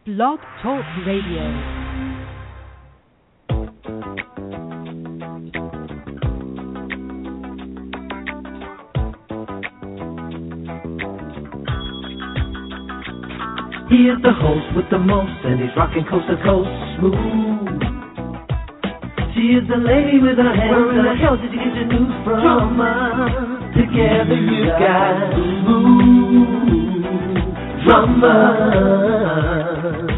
Blog Talk Radio. He is the host with the most, and he's rocking coast to coast smooth. She is the lady with her hands. Where in the hell did you get your news from? Drama. Together you got smooth drama.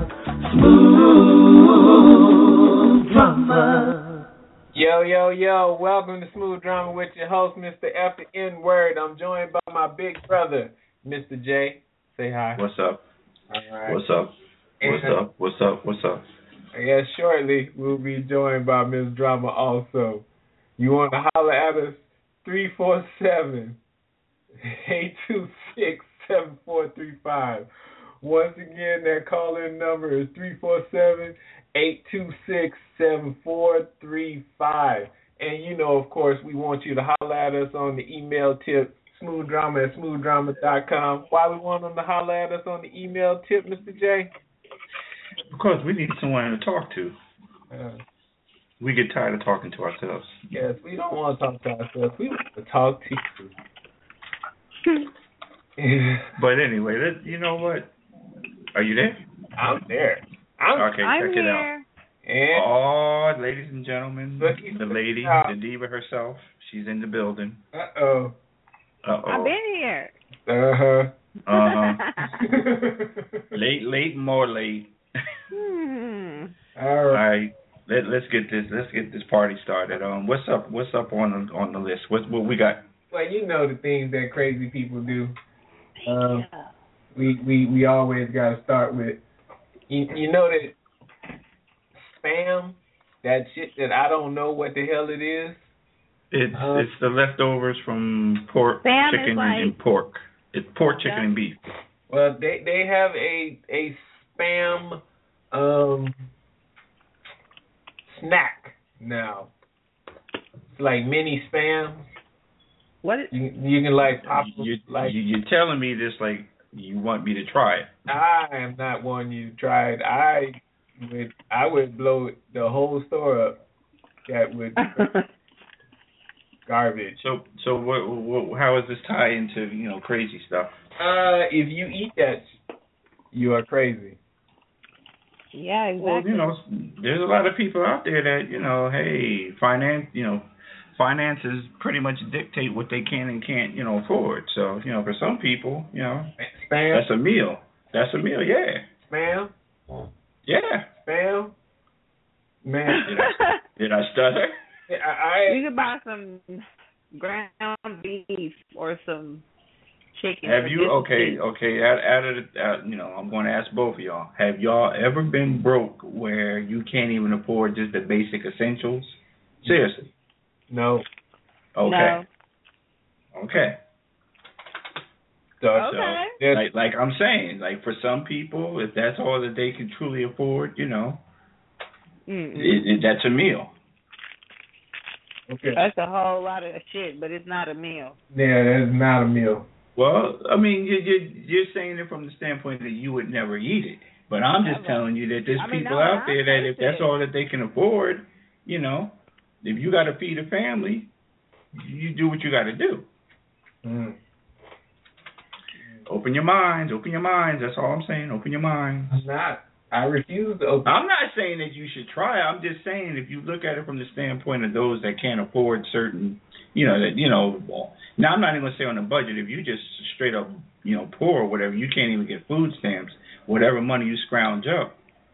Smooth drama. Yo, yo, yo, welcome to Smooth Drama with your host, Mr. F the N-Word. I'm joined by my big brother, Mr. J. Say hi. What's up? All right. What's up? What's up? What's up? What's up? I guess shortly we'll be joined by Ms. Drama also. You want to holler at us? 347-826-7435. Once again, that call-in number is 347-826-7435. And you know, of course, we want you to holler at us on the email tip, smoothdrama@smoothdrama.com. Why we want them to holler at us on the email tip, Mr. J? Because we need someone to talk to. We get tired of talking to ourselves. Yes, we don't want to talk to ourselves. We want to talk to you. But anyway, you know what? Are you there? I'm there. Okay, I'm check it out. And Oh, ladies and gentlemen, the lady, the diva herself, she's in the building. Uh-oh. I've been here. Uh-huh. Late, more late. All right. Let's get this party started. What's up on the list? What we got? Well, you know the things that crazy people do. We always gotta start with you know that spam, that shit that I don't know what the hell it is. It's the leftovers from pork, spam chicken, like, and pork. It's pork, chicken, and beef. Well, they have a spam snack now. It's like mini spams. What? You can like pop You're telling me this like you want me to try it. I am not wanting you to try it. I would blow the whole store up. That would garbage. So what? How does this tie into crazy stuff? If you eat that, you are crazy. Yeah, exactly. Well, there's a lot of people out there that hey, finances pretty much dictate what they can and can't afford. So for some people, Spam. that's a meal. That's a meal. Yeah. Spam. Yeah. Spam. Man, did I stutter? You could buy some ground beef or some chicken. Have you? Okay. I'm going to ask both of y'all. Have y'all ever been broke where you can't even afford just the basic essentials? Seriously. No. Okay. No. Okay. So, like I'm saying, like for some people, if that's all that they can truly afford, that's a meal. Okay. That's a whole lot of shit, but it's not a meal. Yeah, that's not a meal. Well, I mean, you're saying it from the standpoint that you would never eat it, but I'm just telling you that there's people out there that if that's all that they can afford, if you got to feed a family, you do what you got to do. Open your minds. That's all I'm saying. Open your minds. I'm not. I refuse to open. I'm not saying that you should try. I'm just saying if you look at it from the standpoint of those that can't afford certain, now I'm not even going to say on a budget. If you just straight up, poor or whatever, you can't even get food stamps. Whatever money you scrounge up,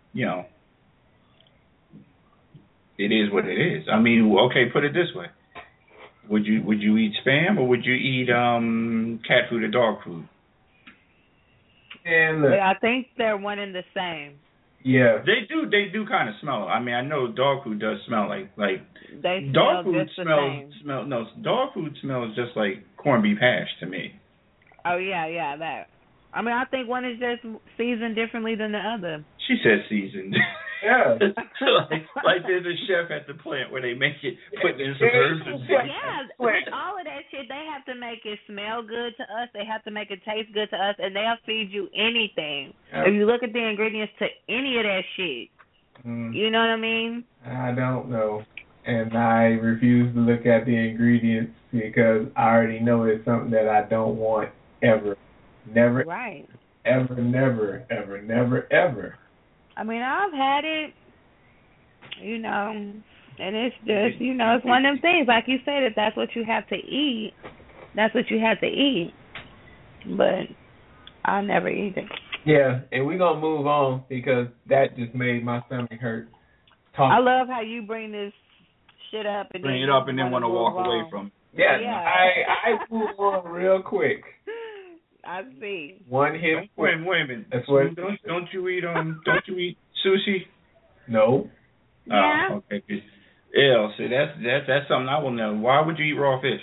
it is what it is. I mean, okay, put it this way: would you eat spam or would you eat cat food or dog food? And look, I think they're one and the same. Yeah, they do kind of smell. I mean, I know dog food does smell like they dog smell food just the same. No, dog food smells just like corned beef hash to me. Oh yeah, that. I mean, I think one is just seasoned differently than the other. She said seasoned. Yeah. like there's a chef at the plant where they make it, put in some herbs and spices. Yeah, all of that shit, they have to make it smell good to us. They have to make it taste good to us, and they'll feed you anything. Yep. If you look at the ingredients to any of that shit, you know what I mean? I don't know. And I refuse to look at the ingredients because I already know it's something that I don't want ever. Never. Right. Ever, never, ever, never, ever. I mean, I've had it, you know, and it's just, you know, it's one of them things. Like you said, if that's what you have to eat, that's what you have to eat. But I'll never eat it. Yeah, and we're going to move on because that just made my stomach hurt. I love how you bring this shit up and bring it up and then want to walk away from it. Yeah, I move on real quick. I see. One hit. Wait a minute. That's what. Don't you eat sushi? No. Yeah. Oh, okay. Yeah. See, that's something I will know. Why would you eat raw fish?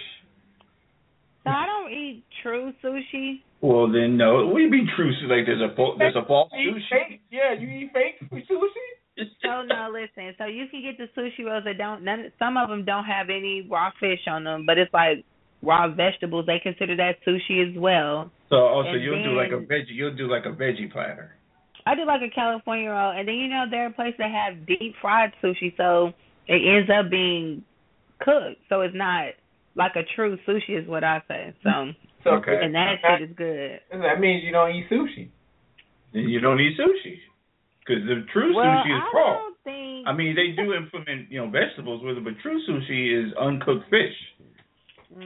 So I don't eat true sushi. Well, then no. What do you mean true sushi? Like there's a false sushi? Fake? Yeah, you eat fake sushi? So no, listen. So you can get the sushi rolls that some of them don't have any raw fish on them, but it's like raw vegetables. They consider that sushi as well. So you'll do like a veggie platter. I do like a California roll, and then there are places that have deep fried sushi, so it ends up being cooked. So it's not like a true sushi, is what I say. So okay. And that shit is good. That means you don't eat sushi. You don't eat sushi because the true sushi is raw. I mean, they do implement vegetables with it, but true sushi is uncooked fish.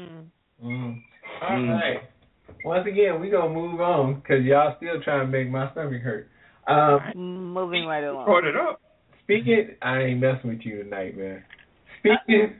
All right. Once again, we're going to move on because y'all still trying to make my stomach hurt. Moving right along. Brought it up. Speaking, I ain't messing with you tonight, man. Speaking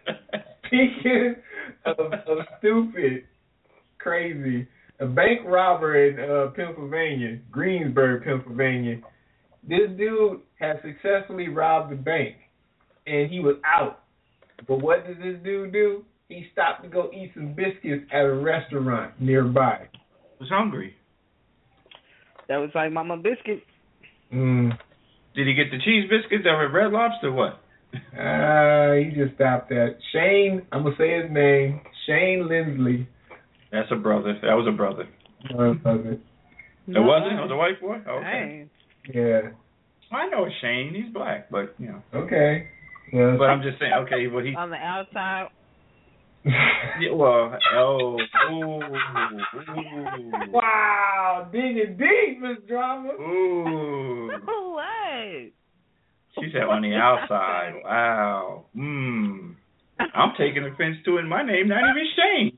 of stupid, crazy, a bank robber in Pennsylvania, Greensburg, Pennsylvania, this dude has successfully robbed the bank, and he was out. But what did this dude do? He stopped to go eat some biscuits at a restaurant nearby. Was hungry. That was like Mama Biscuit. Did he get the cheese biscuits that were Red Lobster or what? He just stopped at Shane. I'm going to say his name. Shane Lindsley. That's a brother. That was a brother. No, it wasn't. It wasn't? It was a white boy? Okay. Yeah. I know Shane. He's black, but, Okay. Yeah. But I'm just saying, okay, but he... On the outside... Yeah, well, wow, digging deep, Miss Drama. Ooh. What? She said on the outside. Wow. I'm taking offense to it. My name not even Shane.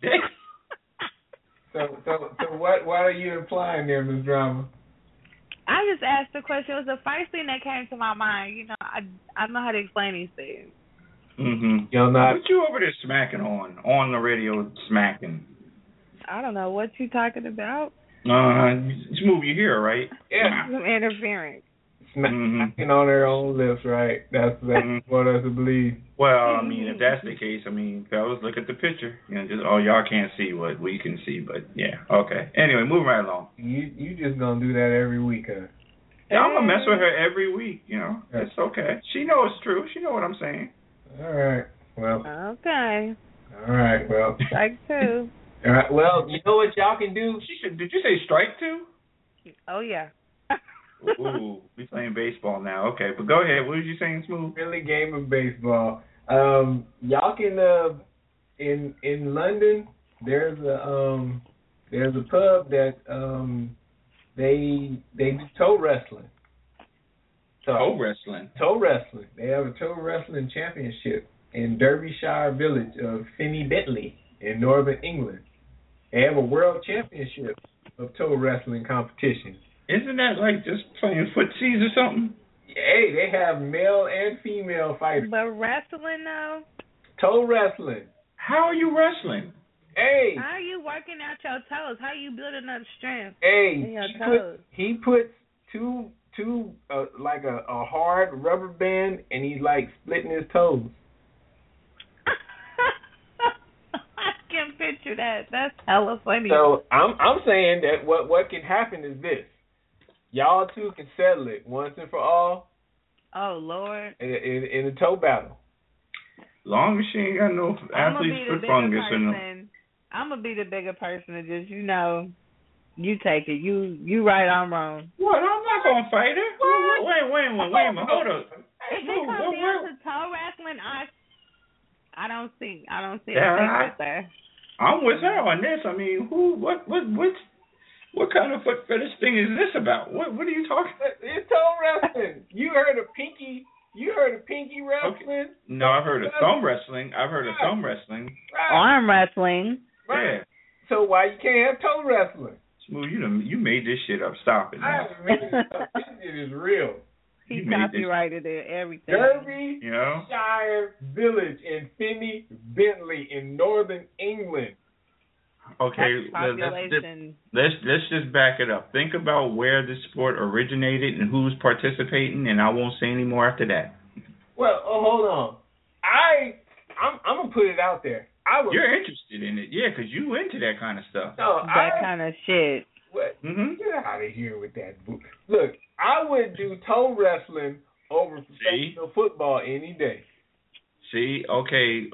So what are you implying there, Miss Drama? I just asked the question. It was the first thing that came to my mind. I don't know how to explain these things. What you over there smacking on the radio smacking? I don't know what you talking about. Just move your hair, right? Yeah. Some interference. Smacking on their own lips, right? That's what us to believe. Well, I mean, if that's the case, fellas, look at the picture. Y'all can't see what we can see, but yeah, okay. Anyway, moving right along. You just gonna do that every week, huh? Yeah, I'm gonna mess with her every week. It's okay. She knows it's true. She know what I'm saying. All right. Well. Okay. All right. Well. Strike two. All right. Well, you know what y'all can do? Did you say strike two? Oh yeah. Ooh, we playing baseball now. Okay, but go ahead. What was you saying, Smooth? Really game of baseball. Y'all can in London. There's a pub that they do toe wrestling. Toe wrestling. Toe wrestling. They have a toe wrestling championship in Derbyshire village of Finney Bentley in northern England. They have a world championship of toe wrestling competition. Isn't that like just playing footsies or something? Hey, they have male and female fighters. But wrestling though? Toe wrestling. How are you wrestling? Hey. How are you working out your toes? How are you building up strength? Hey, he puts two like a hard rubber band, and he's like splitting his toes. I can picture that. That's hella funny. So I'm saying that what can happen is this: y'all two can settle it once and for all. Oh Lord. In a toe battle. Long as she ain't got no athlete's foot fungus in them. I'm gonna be the bigger person and just, you take it. You right, I'm wrong. What? I'm not gonna fight her. Wait a minute, hold up. If it comes down to toe wrestling, I don't see a thing with her. I'm with her on this. I mean, what kind of foot fetish thing is this about? What are you talking about? It's toe wrestling. You heard of pinky wrestling? Okay. No, I've heard of thumb wrestling. Right. Arm wrestling. Right. Yeah. So why you can't have toe wrestling? Smooth, you made this shit up. Stop it. I haven't made this up. This shit is real. He copyrighted it, everything. Derbyshire Village in Finney Bentley in northern England. Okay, let's just back it up. Think about where the sport originated and who's participating, and I won't say any more after that. Well, hold on. I'm gonna put it out there. You're interested in it, yeah, because you into that kind of stuff. No, that kind of shit. What? Mm-hmm. Get out of here with that book. Look, I would do toe wrestling over professional football any day. See, okay.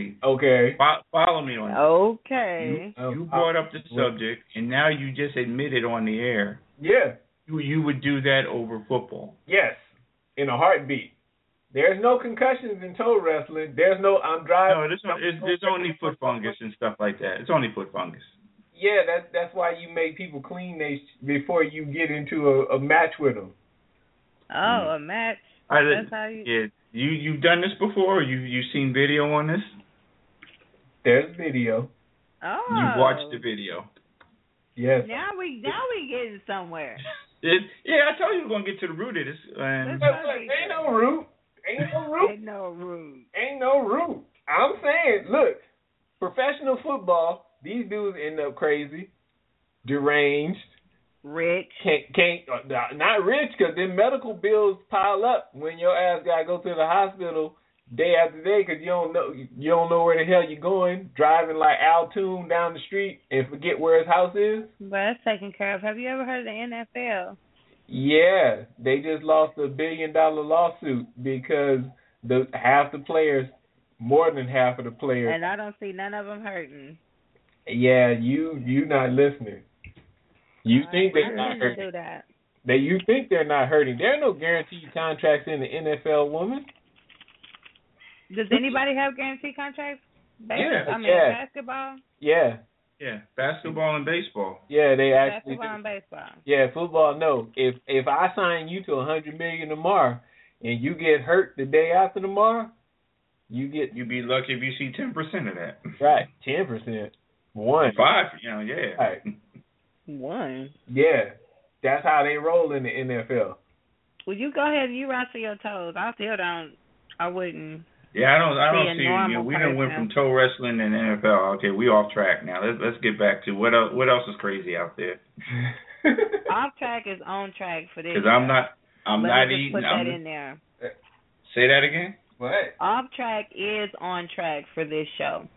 Follow me on that. Okay. You brought up the subject, and now you just admitted on the air. Yeah. You would do that over football. Yes, in a heartbeat. There's no concussions in toe wrestling. There's no I'm driving. No, there's only foot fungus and stuff like that. It's only foot fungus. Yeah, that's why you make people clean before you get into a match with them. Oh, a match. That's how you. Yeah. You've done this before? You've seen video on this? There's video. Oh. You've watched the video. Yes. Now we getting somewhere. Yeah, I told you we're gonna get to the root of this. Ain't no root. Ain't no root. I'm saying, look, professional football. These dudes end up crazy, deranged. Rich. Not rich, because then medical bills pile up when your ass gotta go to the hospital day after day because you don't know where the hell you're going, driving like Al Toon down the street and forget where his house is. But that's taken care of. Have you ever heard of the NFL? Yeah, they just lost $1 billion lawsuit because more than half of the players. And I don't see none of them hurting. Yeah, you not listening. You think they're not hurting. You think they're not hurting. There are no guaranteed contracts in the NFL, woman. Does anybody have guaranteed contracts? Basketball? Yeah. Yeah, basketball and baseball. Yeah, they actually basketball and baseball. Yeah, football, no. If I sign you to $100 million tomorrow and you get hurt the day after tomorrow, you'd be lucky if you see 10% of that. Right, 10%. 1. 5, yeah. Right. 1. Yeah, that's how they roll in the NFL. Well, you go ahead and you wrestle your toes. I wouldn't. Yeah, I don't see. We done went from toe wrestling and NFL. Okay, we off track now. Let's get back to what else is crazy out there. Off track is on track for this. Because I'm not eating. Put that in there. Say that again. What? Off track is on track for this show.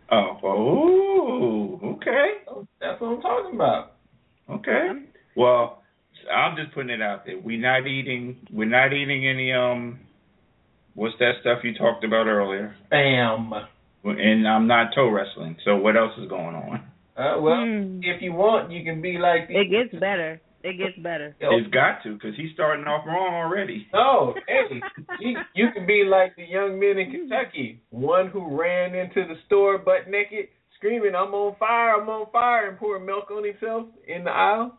Oh, okay. That's what I'm talking about. Okay. Well, I'm just putting it out there. We're not eating any what's that stuff you talked about earlier? Bam. And I'm not toe wrestling. So what else is going on? If you want, you can be like It gets better. It's got to, because he's starting off wrong already. Oh, hey, you can be like the young men in Kentucky, one who ran into the store butt naked, screaming, I'm on fire, and pouring milk on himself in the aisle.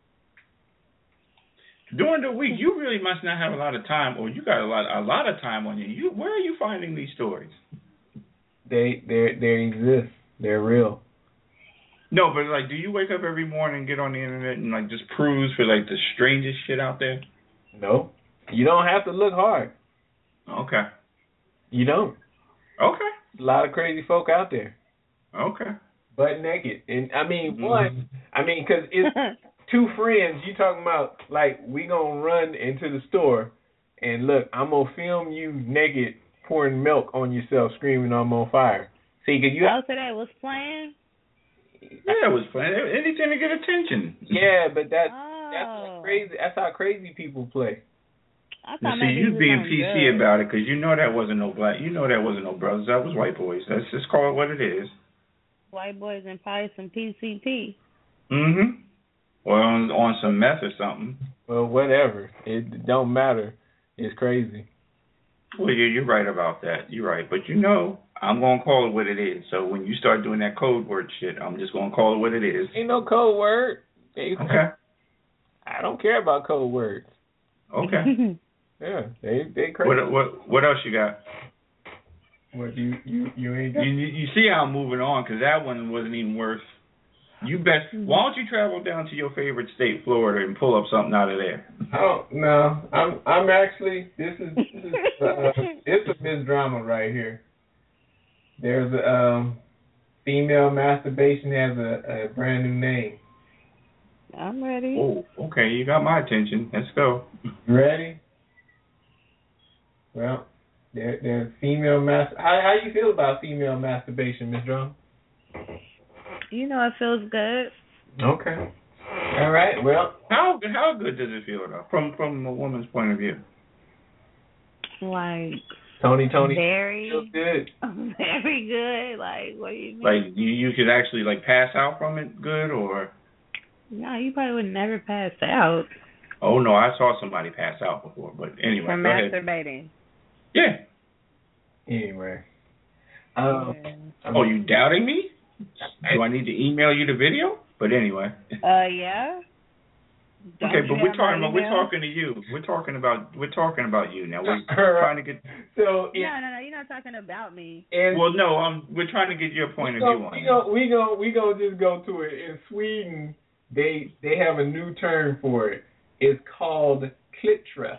During the week, you really must not have a lot of time, or you got a lot of time on you. Where are you finding these stories? They exist. They're real. No, but like, do you wake up every morning and get on the internet and like just peruse for like the strangest shit out there? No, you don't have to look hard. Okay. You don't. Okay. A lot of crazy folk out there. Okay. Butt naked, and because it's two friends. You talking about like we gonna run into the store, and look, I'm gonna film you naked pouring milk on yourself, screaming I'm on fire. See, cause you. So that was playing. Yeah, it was playing. Anything to get attention. Yeah, but that's crazy. That's how crazy people play. I Now, thought see, maybe you he was being on PC drugs. about it because you know that wasn't no black, you know that wasn't no brothers, that was white boys. Let's just call it what it is. White boys and probably some PCP. Mm-hmm. Or on some meth or something. Well, whatever. It don't matter. It's crazy. Well, you're right about that. You're right. But you know, I'm going to call it what it is. So when you start doing that code word shit, I'm just going to call it what it is. Ain't no code word. Okay. I don't care about code words. Okay. Yeah, they crazy. What else you got? What you ain't You see how I'm moving on because that one wasn't even worth. You bet. Why don't you travel down to your favorite state, Florida, and pull up something out of there? Oh no, I'm actually this is it's a Miss Drama right here. There's a female masturbation has a brand new name. I'm ready. Oh, okay, you got my attention. Let's go. You ready? Well, there's female How you feel about female masturbation, Miss Drum? You know it feels good. Okay. All right. Well, How good does it feel though, from a woman's point of view? Like Tony very feels good. very good. Like what do you mean? Like you could actually like pass out from it good or? No, you probably would never pass out. Oh no, I saw somebody pass out before, but anyway, From go ahead. masturbating. Yeah. Anyway. Oh, you doubting me? Do I need to email you the video? But anyway. Yeah. Okay, but we're talking to you. We're talking about you now. We're trying to get. So no, you're not talking about me. Well, no, we're trying to get your point of view on it. We gonna just go to it. In Sweden, they have a new term for it. It's called klitra.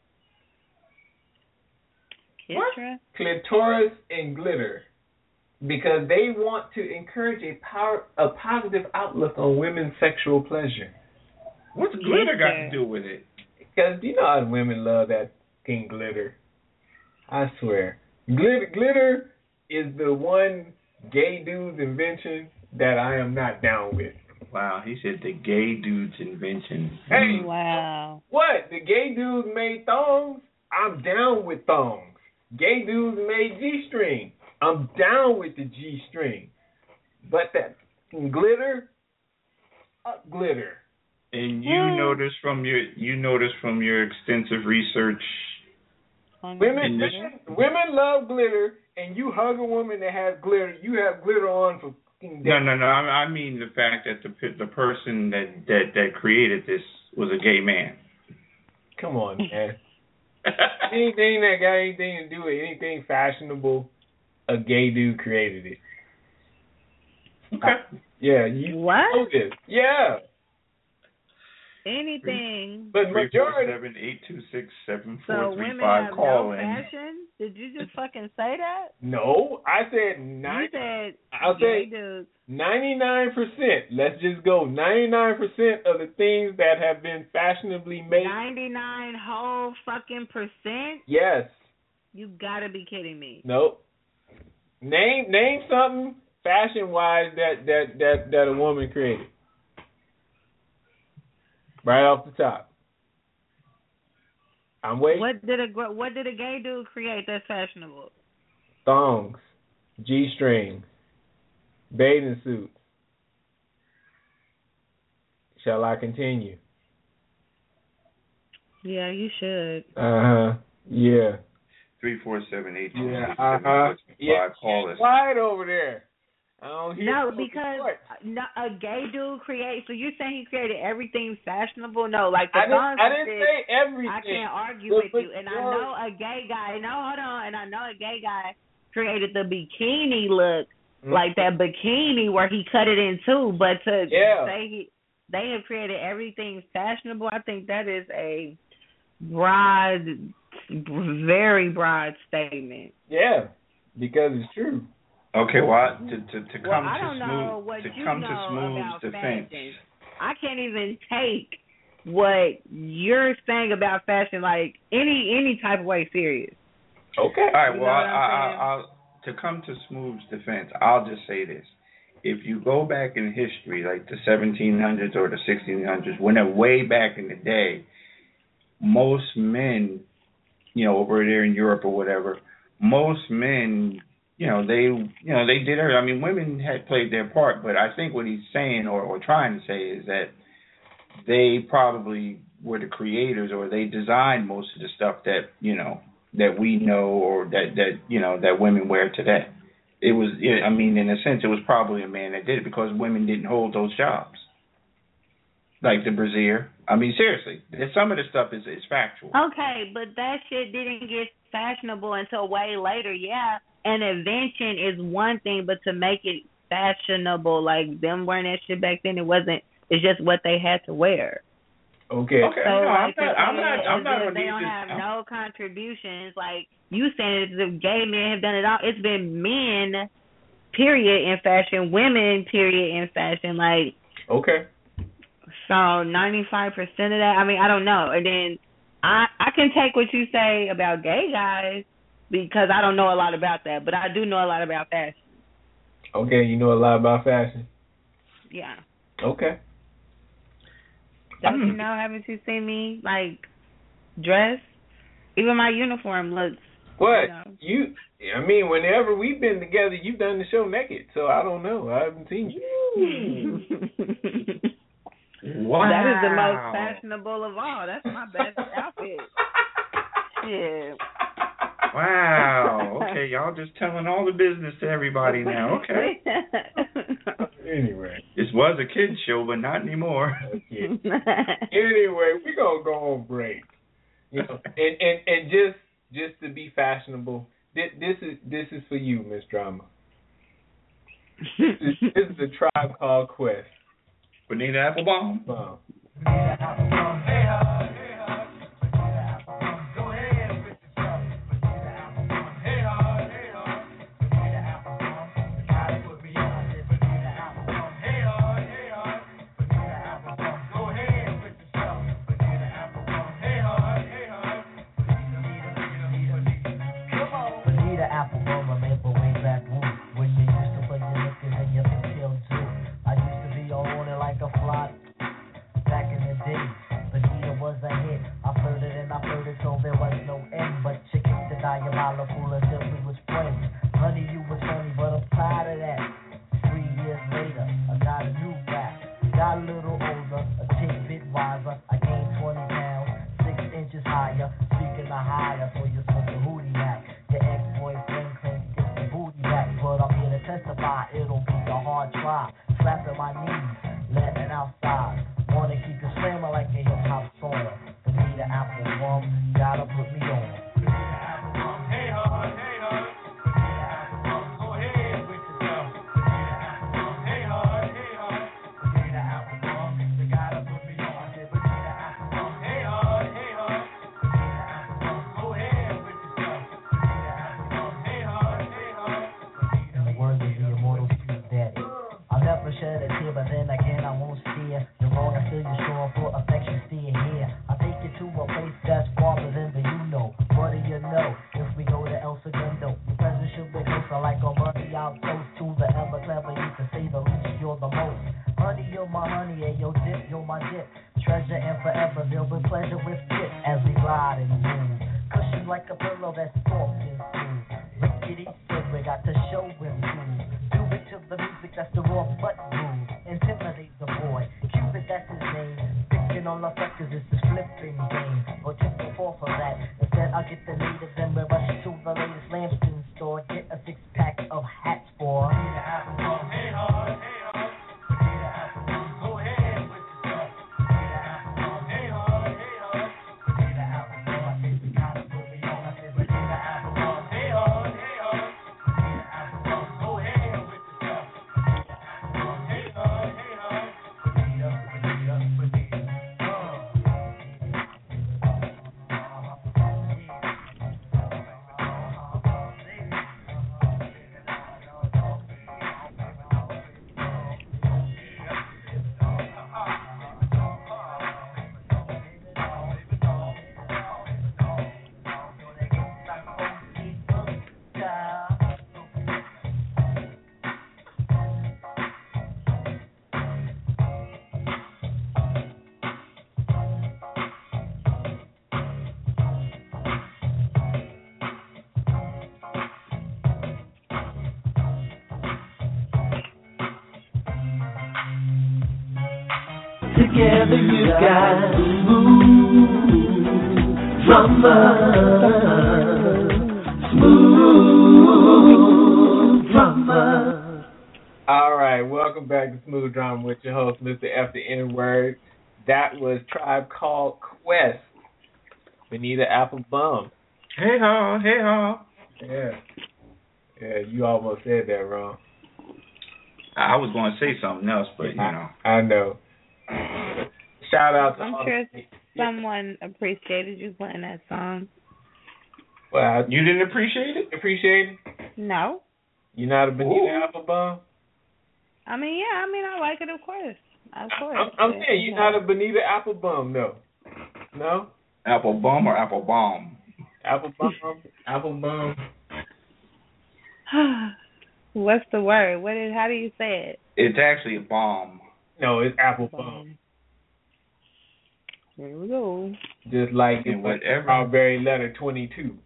Klitra? Clitoris and glitter. Because they want to encourage a positive outlook on women's sexual pleasure. What's glitter got to do with it? Because you know how women love that fucking glitter. I swear. Glitter is the one gay dude's invention that I am not down with. Wow, he said the gay dude's invention. Hey, wow. What? The gay dudes made thongs? I'm down with thongs. Gay dudes made G-string. I'm down with the G-string. But that glitter, glitter. And you notice from your extensive research. Women love glitter, and you hug a woman that has glitter. You have glitter on for fucking days. No. I mean the fact that the person that created this was a gay man. Come on, man. Anything that got anything to do with anything fashionable, a gay dude created it. Okay. Yeah. You what? know this. Yeah. Anything. But majority. 347-826-7435. So women have call no in. fashion? Did you just fucking say that? No, I said You said I'll say dudes. 99%. Let's just go. 99% of the things that have been fashionably made. 99 whole fucking percent? Yes. You gotta be kidding me. Nope. Name something fashion wise that a woman created. Right off the top. I'm waiting. What did a gay dude create that's fashionable? Thongs, G-strings, bathing suits. Shall I continue? Yeah, you should. Yeah. 347-826-7435. Yeah. Call us. Quiet over there. I don't hear No, because a gay dude creates. So you're saying he created everything fashionable? No, like the I didn't say everything. I can't argue with you. And I know a gay guy. No, hold on. And I know a gay guy created the bikini look, like that bikini where he cut it in two. But to say they have created everything fashionable, I think that is a broad, very broad statement. Yeah, because it's true. Okay, well, to come to Smooth's defense. Fashion. I can't even take what you're saying about fashion like any type of way serious. Okay. All right. Well, I'll to come to Smooth's defense, I'll just say this: if you go back in history, like the 1700s or the 1600s, when they're way back in the day, most men over there in Europe or whatever, most men, they did it. I mean, women had played their part, but I think what he's saying or trying to say is that they probably were the creators, or they designed most of the stuff that that we know, or that women wear today. It was, I mean, in a sense, it was probably a man that did it, because women didn't hold those jobs, like the brassiere. I mean, seriously, some of the stuff is factual. Okay, but that shit didn't get fashionable until way later. Yeah, an invention is one thing, but to make it fashionable, like them wearing that shit back then, it's just what they had to wear. Okay. So, no, like, I'm not. They don't have no contributions. Like you saying, the gay men have done it all. It's been men, period, in fashion. Women, period, in fashion. Like. Okay. So 95% of that. I mean, I don't know. And then I can take what you say about gay guys, because I don't know a lot about that, but I do know a lot about fashion. Okay, you know a lot about fashion. Yeah. Okay. Don't you know? Haven't you seen me dress? Even my uniform looks. What? I mean, whenever we've been together, you've done the show naked, so I don't know. I haven't seen you. Wow. That is the most fashionable of all. That's my best outfit. Shit. Wow. Okay, y'all just telling all the business to everybody now. Okay. Anyway. This was a kid's show, but not anymore. Okay. Anyway, we're going to go on break. And just to be fashionable, this is for you, Miss Drama. This is the Tribe Called Quest. Bonita Applebaum. Wow. Together you got smooth drama. Smooth drama. All right, welcome back to Smooth Drama with your host, Mr. F the N-Word. That was Tribe Called Quest. Benita Applebum. Hey ho, hey ho. Yeah. Yeah, you almost said that wrong. I was going to say something else, but you know. I know. Shout out to I'm sure someone appreciated you playing that song. Well, You didn't appreciate it? appreciate it? No. You're not a Benita Applebum? I mean, yeah, I like it, of course. Of course. I'm saying you're not a Benita Applebum, no. No? Apple bum or apple bomb? Applebum? Applebum? What's the word? How do you say it? It's actually a bomb. No, it's Applebum. Here we go. Just like And whatever. Strawberry Letter 22.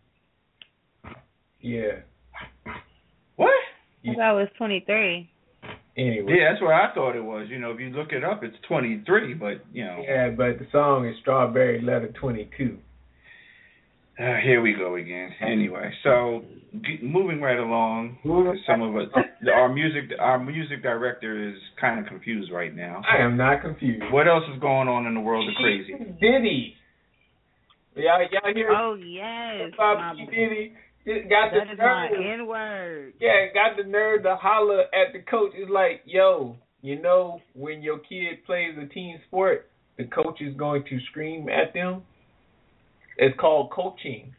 Yeah. What? I thought it was 23. Anyway. Yeah, that's what I thought it was. You know, if you look it up, it's 23, but, you know. Yeah, but the song is Strawberry Letter 22. Here we go again. Anyway, so moving right along, some of us, our music director is kind of confused right now. I am not confused. What else is going on in the world of crazy? Diddy. Y'all hear? Oh yes. About Diddy. Got that the is nerve. my N-word. Yeah, got the nerve to holler at the coach. It's like, yo, you know, when your kid plays a team sport, the coach is going to scream at them. It's called coaching.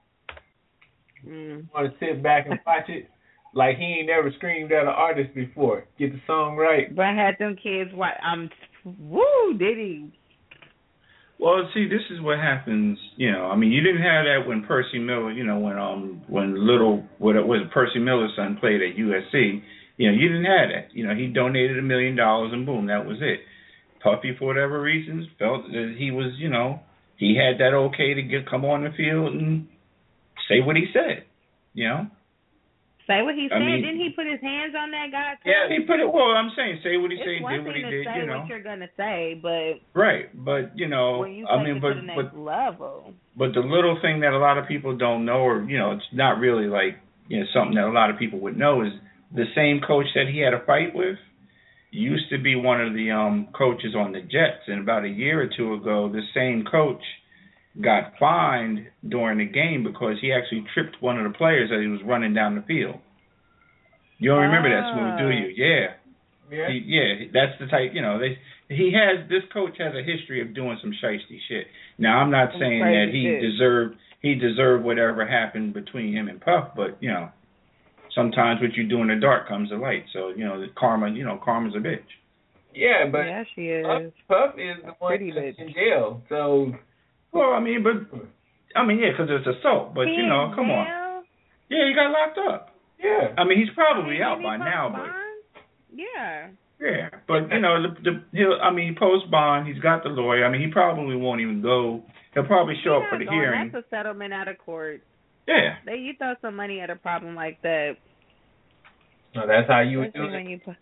You want to sit back and watch it like he ain't never screamed at an artist before. Get the song right. But I had them kids. Diddy. Well, see, this is what happens. You know, I mean, you didn't have that when Percy Miller. You know, when Percy Miller's son played at USC. You know, you didn't have that. You know, he donated $1 million and boom, that was it. Puffy, for whatever reasons, felt that he was, you know, he had that okay to come on the field and say what he said, you know. Say what he said. Didn't he put his hands on that guy too? Yeah, he put it. Well, I'm saying say what he said, did what he did, say you know. what you're gonna say, but right, but you know, when you I mean, to the next level. But the little thing that a lot of people don't know, or you know, it's not really like something that a lot of people would know is the same coach that he had a fight with used to be one of the coaches on the Jets, and about a year or two ago, the same coach got fined during the game because he actually tripped one of the players as he was running down the field. You don't remember that, Smooth, do you? Yeah. That's the type. You know, this coach has a history of doing some shiesty shit. Now, I'm not saying that he deserved whatever happened between him and Puff, but you know, sometimes what you do in the dark comes to light. So you know, karma's a bitch. Yeah, but yeah, she is. Puff is the one that's in jail. So. Well, I mean, yeah, because it's assault. But you know, come on. Yeah, he got locked up. Yeah. I mean, he's probably out by now, but. Yeah. Yeah, but you know, he posts bond. He's got the lawyer. I mean, he probably won't even go. He'll probably show up for the hearing. That's a settlement out of court. Yeah. You throw some money at a problem like that. No, that's how you would do it.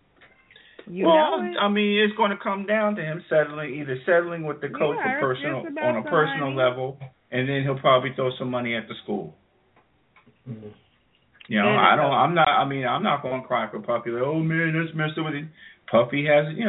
I mean, it's going to come down to him either settling with the coach on a personal level, and then he'll probably throw some money at the school. Mm-hmm. You know, I'm not going to cry for Puffy. Like, oh man, that's messed up with him. Puffy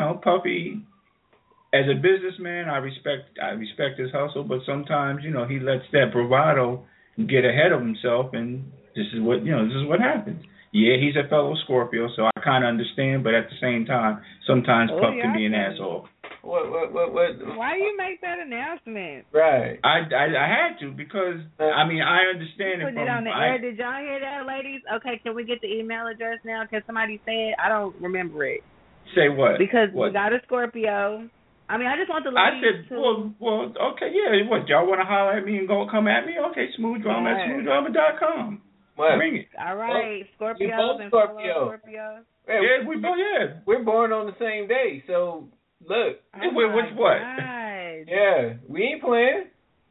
as a businessman, I respect his hustle, but sometimes, you know, he lets that bravado get ahead of himself, and this is what happens. Yeah, he's a fellow Scorpio, so I kind of understand, but at the same time, sometimes Puff can be an asshole. What? Why you make that announcement? Right. I had to because, I mean, I understand it. Put it on the air. Did y'all hear that, ladies? Okay, can we get the email address now? Can somebody say it? I don't remember it. Say what? Because we got a Scorpio. I mean, I just want the ladies well, okay, yeah. What, y'all want to holler at me and come at me? Okay, SmoothDrama at SmoothDrama.com. What? Bring it. All right, Scorpios and Scorpio. Scorpios. Yeah, we're born on the same day, so look. Which what? Yeah, we ain't playing.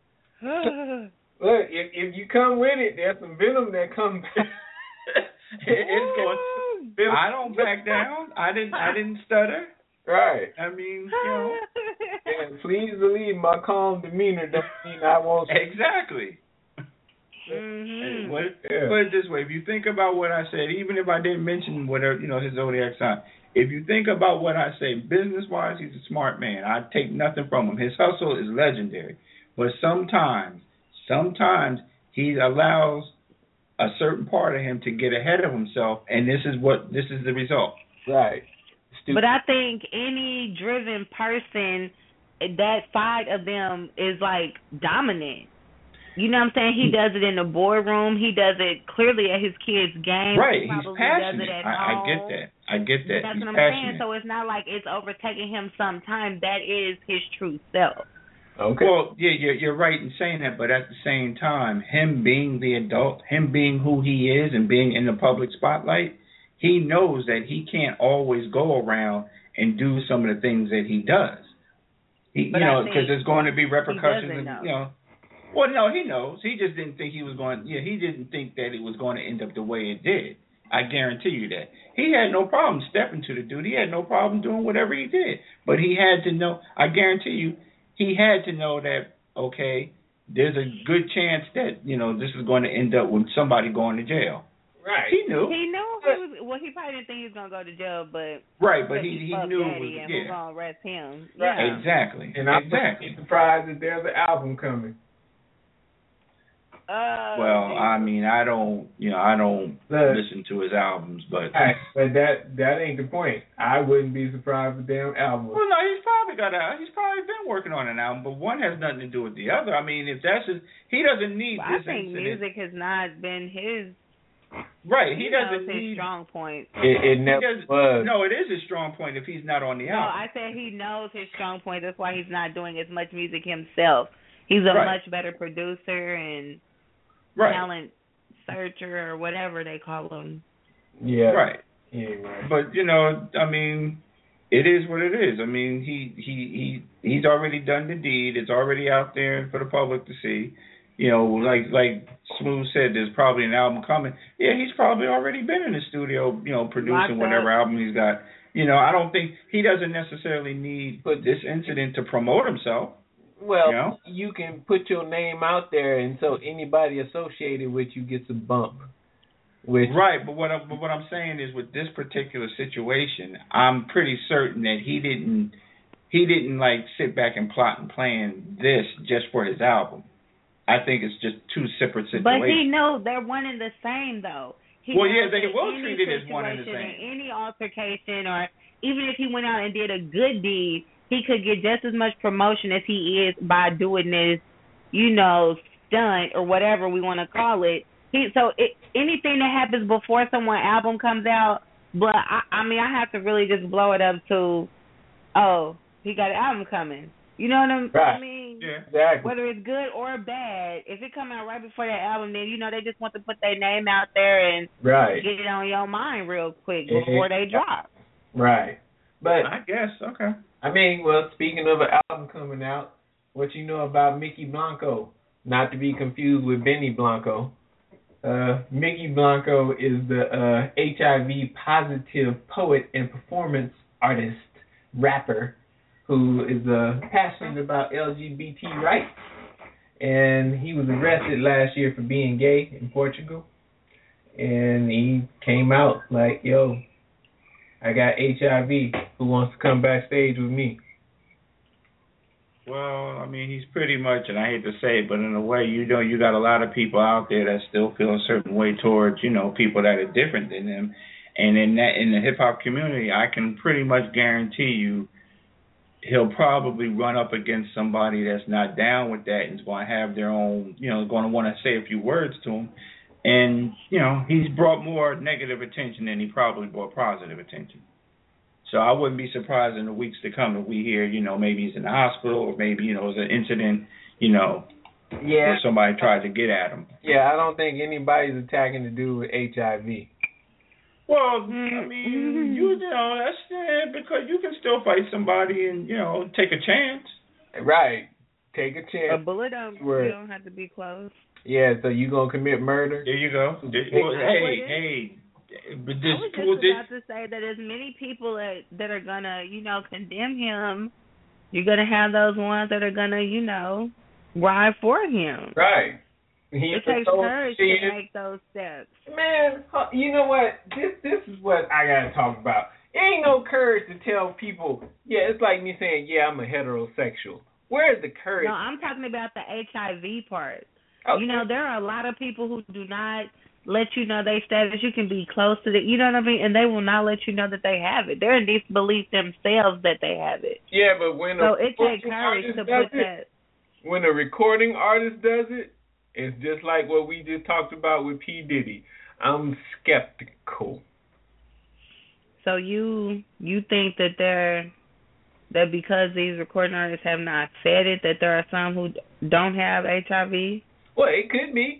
Look, if you come with it, there's some venom that comes back. It's going. I don't back down. I didn't stutter. Right. I mean, you know. And please believe my calm demeanor doesn't mean I won't. Exactly. Mm-hmm. Put it this way: if you think about what I said, even if I didn't mention whatever his zodiac sign, if you think about what I say, business-wise, he's a smart man. I take nothing from him. His hustle is legendary, but sometimes he allows a certain part of him to get ahead of himself, and this is the result. Right. But I think any driven person, that side of them is like dominant. You know what I'm saying? He does it in the boardroom. He does it clearly at his kids' games. Right. He He's passionate. does it at I home. I get that. That's He's what I'm passionate. saying. So it's not like it's overtaking him sometimes. That is his true self. Okay. Well, yeah, you're right in saying that, but at the same time, him being the adult, him being who he is and being in the public spotlight, he knows that he can't always go around and do some of the things that he does. Because there's going to be repercussions. Well, no, he knows. He just didn't think he was going. Yeah, he didn't think that it was going to end up the way it did. I guarantee you that. He had no problem stepping to the dude. He had no problem doing whatever he did. But he had to know. I guarantee you, he had to know that. Okay, there's a good chance that this is going to end up with somebody going to jail. Right. He knew. He knew he was. Well, he probably didn't think he was gonna go to jail, but right. But he knew. Daddy and who's gonna arrest him? Right. Yeah. Exactly. And I'm surprised that there's an album coming. Well, I mean, I don't listen to his albums, but but that ain't the point. I wouldn't be surprised if damn album. Well, no, he's probably been working on an album, but one has nothing to do with the other. I mean, if that's he doesn't need this. I think music has not been his. Right, he doesn't his need strong point. It never was. No, it is his strong point if he's not on the album. No, I said he knows his strong point. That's why he's not doing as much music himself. He's a much better producer and talent searcher or whatever they call him. Yeah. Right. Yeah, right. But I mean, it is what it is. I mean, he's already done the deed. It's already out there for the public to see. Like Smooth said, there's probably an album coming. Yeah, he's probably already been in the studio, producing whatever album he's got. I don't think he doesn't necessarily need this incident to promote himself. Well, you can put your name out there, and so anybody associated with you gets a bump. Right, but what I'm saying is, with this particular situation, I'm pretty certain that he didn't like sit back and plot and plan this just for his album. I think it's just two separate situations. But he knows they're one and the same, though. They will treat it as one and the same. Any altercation, or even if he went out and did a good deed, he could get just as much promotion as he is by doing this, stunt or whatever we want to call it. Anything that happens before someone's album comes out, but I have to really just blow it up to, he got an album coming. You know what I mean? Yeah, exactly. Whether it's good or bad, if it come out right before that album, then they just want to put their name out there and get it on your mind real quick before they drop. Right. But I guess okay. I mean, well, speaking of an album coming out, what you know about Mickey Blanco? Not to be confused with Benny Blanco. Mickey Blanco is the HIV positive poet and performance artist, rapper, who is passionate about LGBT rights. And he was arrested last year for being gay in Portugal. And he came out like, yo, I got HIV. Who wants to come backstage with me? Well, I mean, he's pretty much, and I hate to say it, but in a way, you got a lot of people out there that still feel a certain way towards, people that are different than them. And in the hip hop community, I can pretty much guarantee you, he'll probably run up against somebody that's not down with that and is going to have their own, going to want to say a few words to him. And, he's brought more negative attention than he probably brought positive attention. So I wouldn't be surprised in the weeks to come if we hear, maybe he's in the hospital or maybe, it was an incident, where somebody tried to get at him. Yeah, I don't think anybody's attacking the dude with HIV. Well, I mean, that's because you can still fight somebody and, take a chance. Right. Take a chance. A bullet you don't have to be close. Yeah, so you going to commit murder? There you go. Hey. But this I was just about to say that as many people that are going to, condemn him You're gonna have those ones that are gonna, ride for him. Right. It takes courage to make those steps. Man, you know what? This is what I gotta talk about. Ain't no courage to tell people. Yeah, it's like me saying, yeah, I'm a heterosexual. Where's the courage? No, I'm talking about the HIV part. Okay. There are a lot of people who do not let you know their status. You can be close to it, you know what I mean? And they will not let you know that they have it. They're in disbelief themselves that they have it. Yeah, but when it takes courage to put that. When a recording artist does it, it's just like what we just talked about with P. Diddy. I'm skeptical. So you think that because these recording artists have not said it, that there are some who don't have HIV? Well, it could be.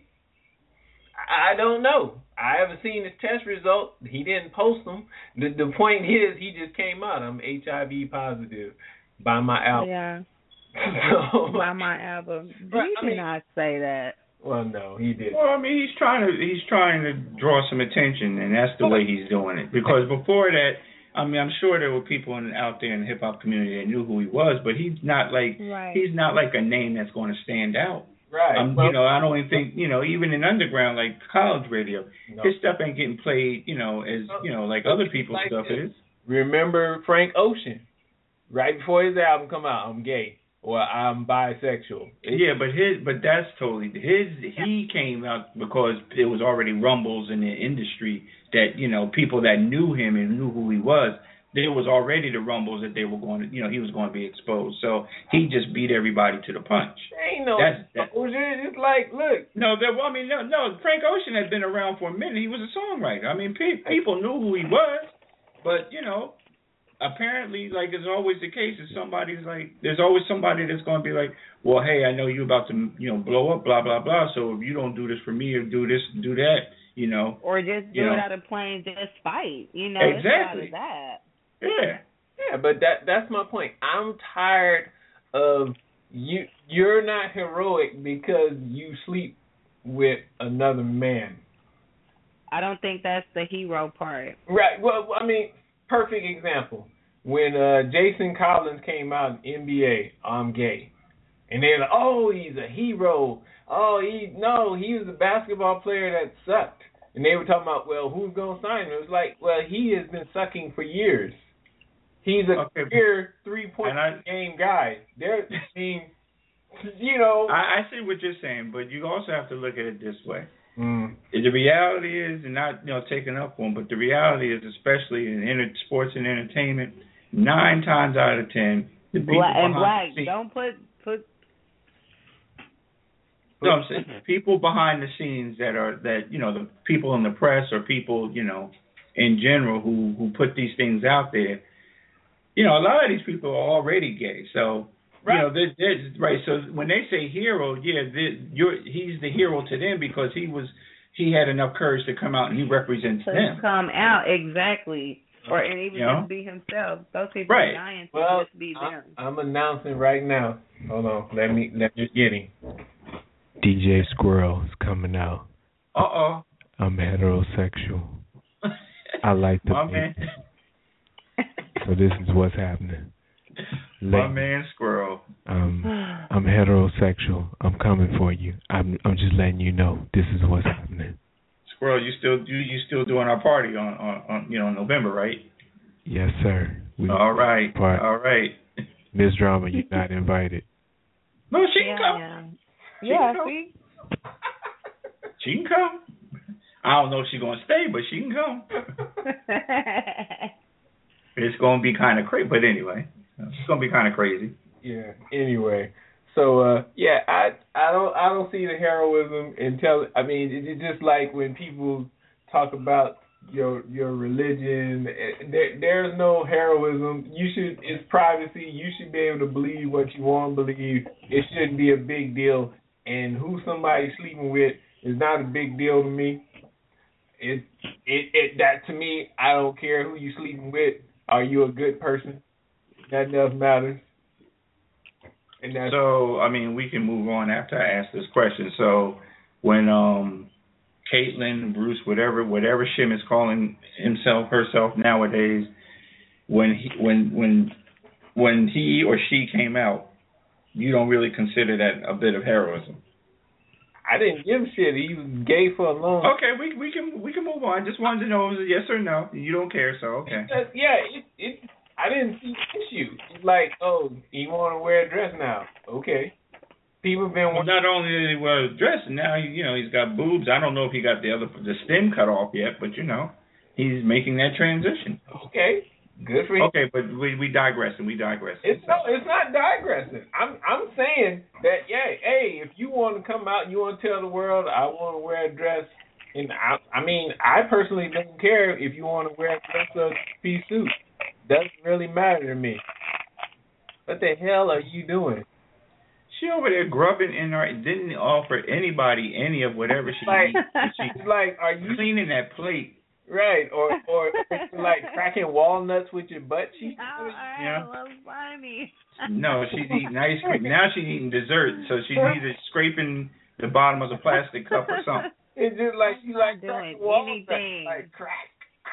I don't know. I haven't seen his test result. He didn't post them. The point is, he just came out. I'm HIV positive by my album. Yeah. So, by my album. He did not say that. Well, no, he didn't. Well, I mean, he's trying to draw some attention, and that's the way he's doing it. Because before that, I mean, I'm sure there were people out there in the hip hop community that knew who he was, but he's not like a name that's going to stand out. Right. I don't even think, even in underground, like college radio, his stuff ain't getting played, like other people's stuff is. Remember Frank Ocean? Right before his album come out, I'm gay. Or I'm bisexual. Yeah, but that's totally he came out because it was already rumbles in the industry that, people that knew him and knew who he was, there was already the rumbles that they were going to, he was going to be exposed. So he just beat everybody to the punch. Ain't no exposure. It's like, look. No, Frank Ocean had been around for a minute. He was a songwriter. I mean, people knew who he was, but, apparently, like it's always the case, there's always somebody that's going to be like, well, hey, I know you're about to, blow up, blah, blah, blah. So if you don't do this for me or do this, do that, Or just do it out of plain just spite, Exactly. It's out of that. Yeah. Yeah, but that's my point. I'm tired of you're not heroic because you sleep with another man. I don't think that's the hero part. Right. Well, I mean, perfect example. When Jason Collins came out in NBA, I'm gay. And they're like, oh, he's a hero. Oh, he was a basketball player that sucked. And they were talking about, well, who's going to sign him? It was like, well, he has been sucking for years. He's a clear 3-point game guy. They're seeing, I see what you're saying, but you also have to look at it this way. The reality is, and not taking up one, but the reality is, especially in sports and entertainment, 9 times out of 10, the people behind the scenes, don't put. No, I'm saying people behind the scenes the people in the press or people in general who put these things out there. A lot of these people are already gay, so. Right. Right. So when they say hero, he's the hero to them because he had enough courage to come out and he represents them. Come out, exactly. Or and even just be himself. Those people are dying to just be them. I'm announcing right now. Hold on, let me get him. DJ Squirrel is coming out. I'm heterosexual. I like the man. So this is what's happening. My man Squirrel. I'm heterosexual. I'm coming for you. I'm just letting you know this is what's happening. Squirrel, you still doing our party on November, right? Yes, sir. All right. All right. Miss Drama, you're not invited. No, she can come. See? She can come. I don't know if she's gonna stay, but she can come. It's gonna be kind of crazy, but anyway. It's gonna be kind of crazy. Yeah. Anyway, so I don't see the heroism until it's just like when people talk about your religion. There's no heroism. It's privacy. You should be able to believe what you want to believe. It shouldn't be a big deal. And who somebody's sleeping with is not a big deal to me. That to me, I don't care who you sleeping with. Are you a good person? That does matter. So, we can move on after I ask this question. So, when Caitlyn, Bruce, whatever Shim is calling herself nowadays, when when he or she came out, you don't really consider that a bit of heroism. I didn't give a shit. He was gay for a long time. Okay, we can move on. Just wanted to know if it was a yes or no. You don't care, so okay. I didn't see the issue. It's like, oh, you want to wear a dress now? Okay. People been. Well, not only did he wear a dress, now he's got boobs. I don't know if he got the stem cut off yet, but he's making that transition. Okay. Good for him. Okay, but we digressing. It's not digressing. I'm saying that hey, if you want to come out and you want to tell the world I want to wear a dress, and I personally don't care if you want to wear a dress or a piece suit. Doesn't really matter to me. What the hell are you doing? She over there grubbing in her, didn't offer anybody any of whatever she eats. She's like, are you cleaning that plate? Right, or like cracking walnuts with your butt cheeks. That's funny. No, she's eating ice cream. Now she's eating dessert, so she's either scraping the bottom of the plastic cup or something. It's just like she's like doing walnuts, anything. like crack.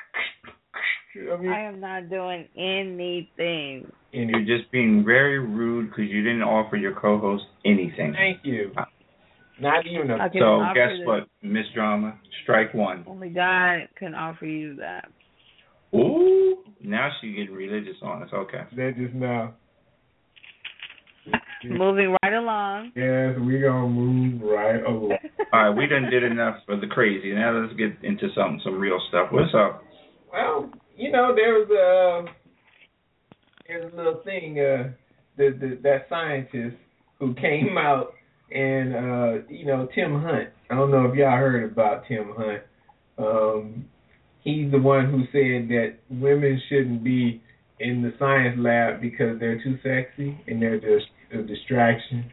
I am not doing anything. And you're just being very rude because you didn't offer your co-host anything. Thank you. Not even a. So guess what, Miss Drama? Strike one. Only God can offer you that. Ooh, now she's getting religious on us. Okay. That just now. Moving right along. Yes, we're going to move right along. All right, we done did enough for the crazy. Now let's get into some real stuff. What's up? Well, there's a little thing, that scientist who came out and, Tim Hunt. I don't know if y'all heard about Tim Hunt. He's the one who said that women shouldn't be in the science lab because they're too sexy and they're just a distraction.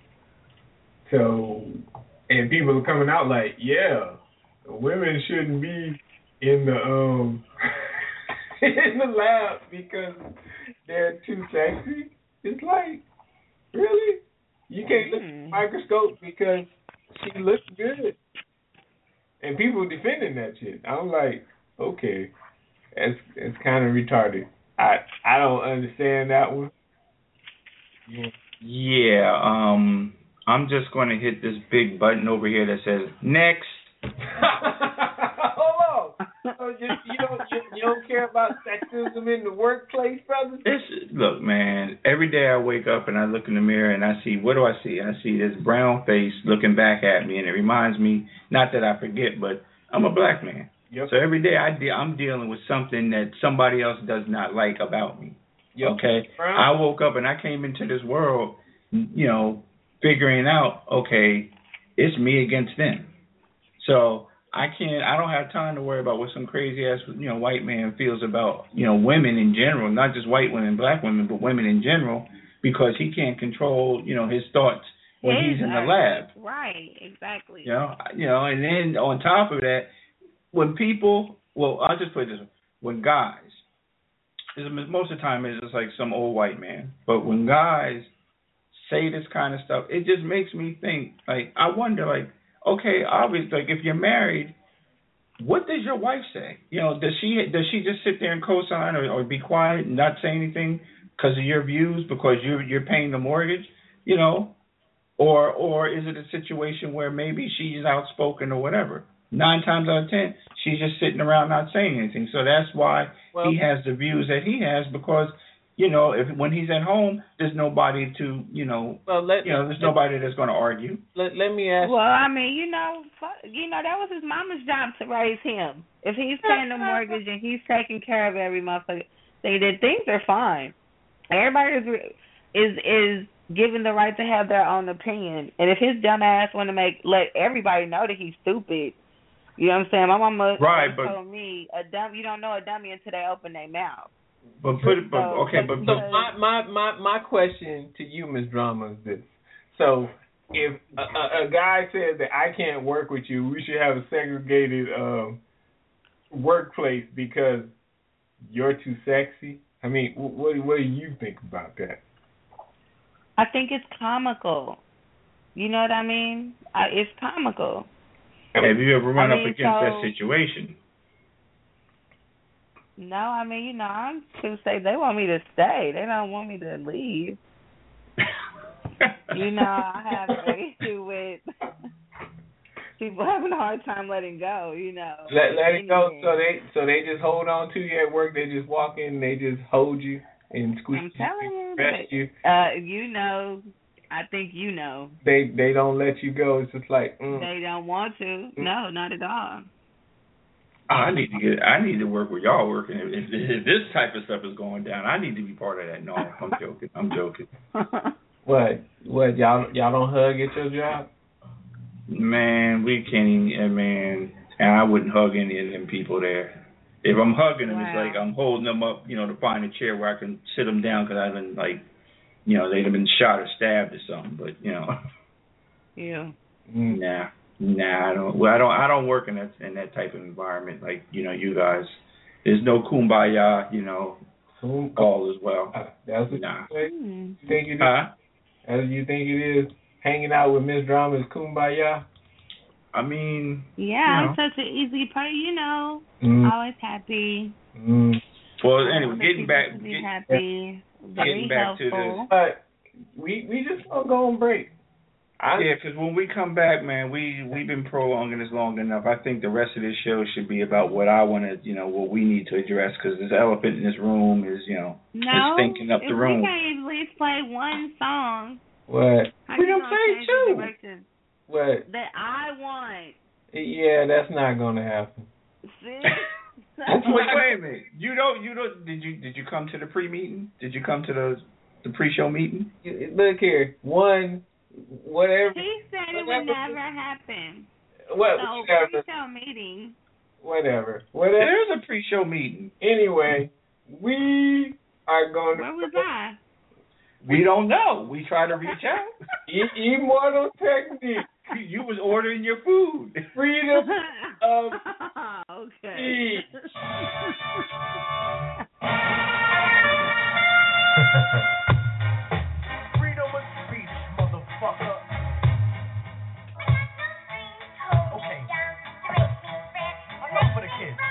So, and people are coming out like, yeah, women shouldn't be in the in the lab because they're too sexy. It's like, really? You can't look at the microscope because she looks good. And people defending that shit. I'm like, okay, it's kind of retarded. I don't understand that one. Yeah, I'm just going to hit this big button over here that says next. Hold on. You don't care about sexism in the workplace, brother? Look, man, every day I wake up and I look in the mirror and I see, what do I see? I see this brown face looking back at me, and it reminds me, not that I forget, but I'm a black man. Yep. So every day I'm dealing with something that somebody else does not like about me. Yep. Okay? I woke up and I came into this world, figuring out, okay, it's me against them. So I don't have time to worry about what some crazy ass, white man feels about, women in general, not just white women, black women, but women in general, because he can't control, his thoughts when he's in the lab. Right, exactly. And then on top of that, when people, I'll just put it this way, when guys, most of the time it's just like some old white man, but when guys say this kind of stuff, it just makes me think, like, I wonder, like, okay, obviously, like, if you're married, what does your wife say? Does she just sit there and co-sign or be quiet and not say anything because of your views, because you're paying the mortgage, or is it a situation where maybe she's outspoken or whatever? 9 times out of 10, she's just sitting around not saying anything. So that's why he has the views that he has, because when he's at home, there's nobody to, there's nobody that's going to argue. Let me ask. Well, I mean, that was his mama's job to raise him. If he's paying the mortgage and he's taking care of every motherfucker, things are fine. Everybody is given the right to have their own opinion. And if his dumb ass want to let everybody know that he's stupid, you know what I'm saying? My mama told me, you don't know a dummy until they open their mouth. My question to you, Ms. Drama, is this: so if a guy says that I can't work with you, we should have a segregated workplace because you're too sexy. I mean, what do you think about that? I think it's comical. You know what I mean? It's comical. Have you ever run up against that situation? No, I mean, I'm to say they want me to stay. They don't want me to leave. I have an issue with people having a hard time letting go. Let it go. So they just hold on to you at work. They just walk in. They just hold you and squeeze I'm telling you, rest you. I think They don't let you go. It's just like they don't want to. No, not at all. I need to work where y'all working. If this type of stuff is going down, I need to be part of that. No, I'm joking. What? Y'all don't hug at your job? Man, we can't even. Man, and I wouldn't hug any of them people there. If I'm hugging them, It's like I'm holding them up, to find a chair where I can sit them down because I've been they'd have been shot or stabbed or something. But Yeah. Nah, I don't. Well, I don't work in that type of environment like you guys. There's no kumbaya, all as well. That's what nah. you think it is? Huh? As you think it is? Hanging out with Miss Drama is kumbaya? I mean, I'm such an easy person, always happy. Well, anyway, getting back helpful. to the. But we just gonna go on break. Because when we come back, man, we've been prolonging this long enough. I think the rest of this show should be about what I want to, what we need to address. Because this elephant in this room is, is stinking up the room. We can at least play one song. What? We don't play two. What? That I want. Yeah, that's not gonna happen. See? Wait a minute. You don't. Did you come to the pre-meeting? Did you come to the pre-show meeting? Look here. Whatever. He said it would never happen. Whatever. Pre-show meeting. Whatever. There's a pre-show meeting. Anyway, we are going to. Where was I? We don't know. We try to reach out. Immortal technique. You was ordering your food. Freedom of speech. Freedom of speech, motherfucker. Okay. Enough for the kids.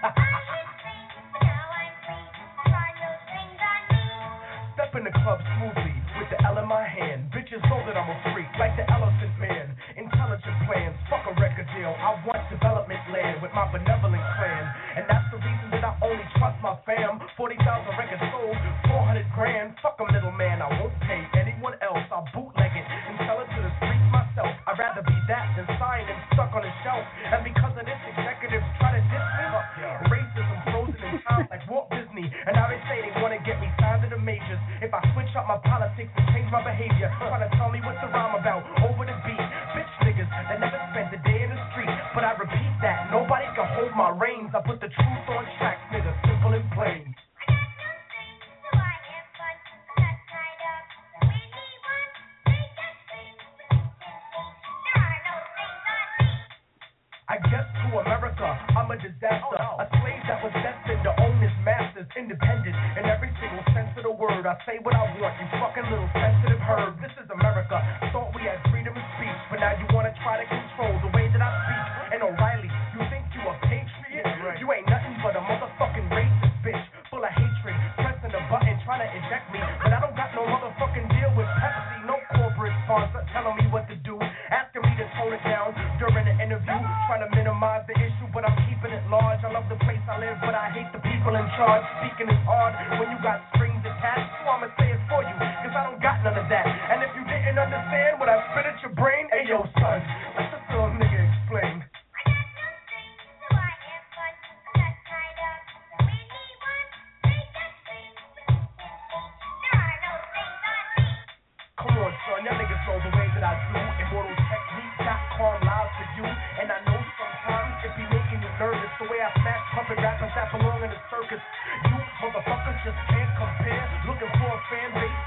Step in the club smoothly with the L in my hand. Bitches know that I'm a freak, like the Elephant Man. Intelligent plans, fuck a record deal. I want development land with my benevolent clan. And that's the reason that I only trust my fam. 40,000 records sold, 400 grand. Fuck a middleman, I won't pay anyone else. I'll bootleg it and sell it to the streets myself. I'd rather be that than signed and stuck on a shelf. And because of this, executives try to diss me. Racism frozen in time like Walt Disney. And now they say they want to get me signed to the majors. If I switch up my politics and change my behavior, trying to tell me what the rhyme about over the beat. Bitch niggas that never spent a day in the street. But I repeat that, nobody can hold my reins. I put the truth on tracks, nigga, simple and plain. I guess to America, I'm a disaster. A slave that was destined to own his masters. Independent in every single sense of the word. I say what I want, you fucking little sensitive herb. This is America. Thought we had freedom of speech, but now you want to try to control the way that I speak. And O'Reilly, you think you a patriot? You ain't nothing but a motherfucking racist bitch. Full of hatred, pressing the button, trying to eject me. But I don't got no motherfucking deal with Pepsi. No corporate sponsor telling me what to do. Asking me to tone it down during the interview. Trying to minimize the issue, but I'm keeping it large. I love the place I live, but I hate the people in charge. Speaking is hard when you got strings attached. So I'ma say it for you, cause I don't got none of that. And if you didn't understand what I spit at your brain, hey yo son, let this little nigga explain. Come on, son, y'all niggas know the way that I do. ImmortalTechnique.com live for you. And I know sometimes it be making you nervous. The way I smash puppet rappers that belong in the circus. You motherfuckers just can't compare. Looking for a fan base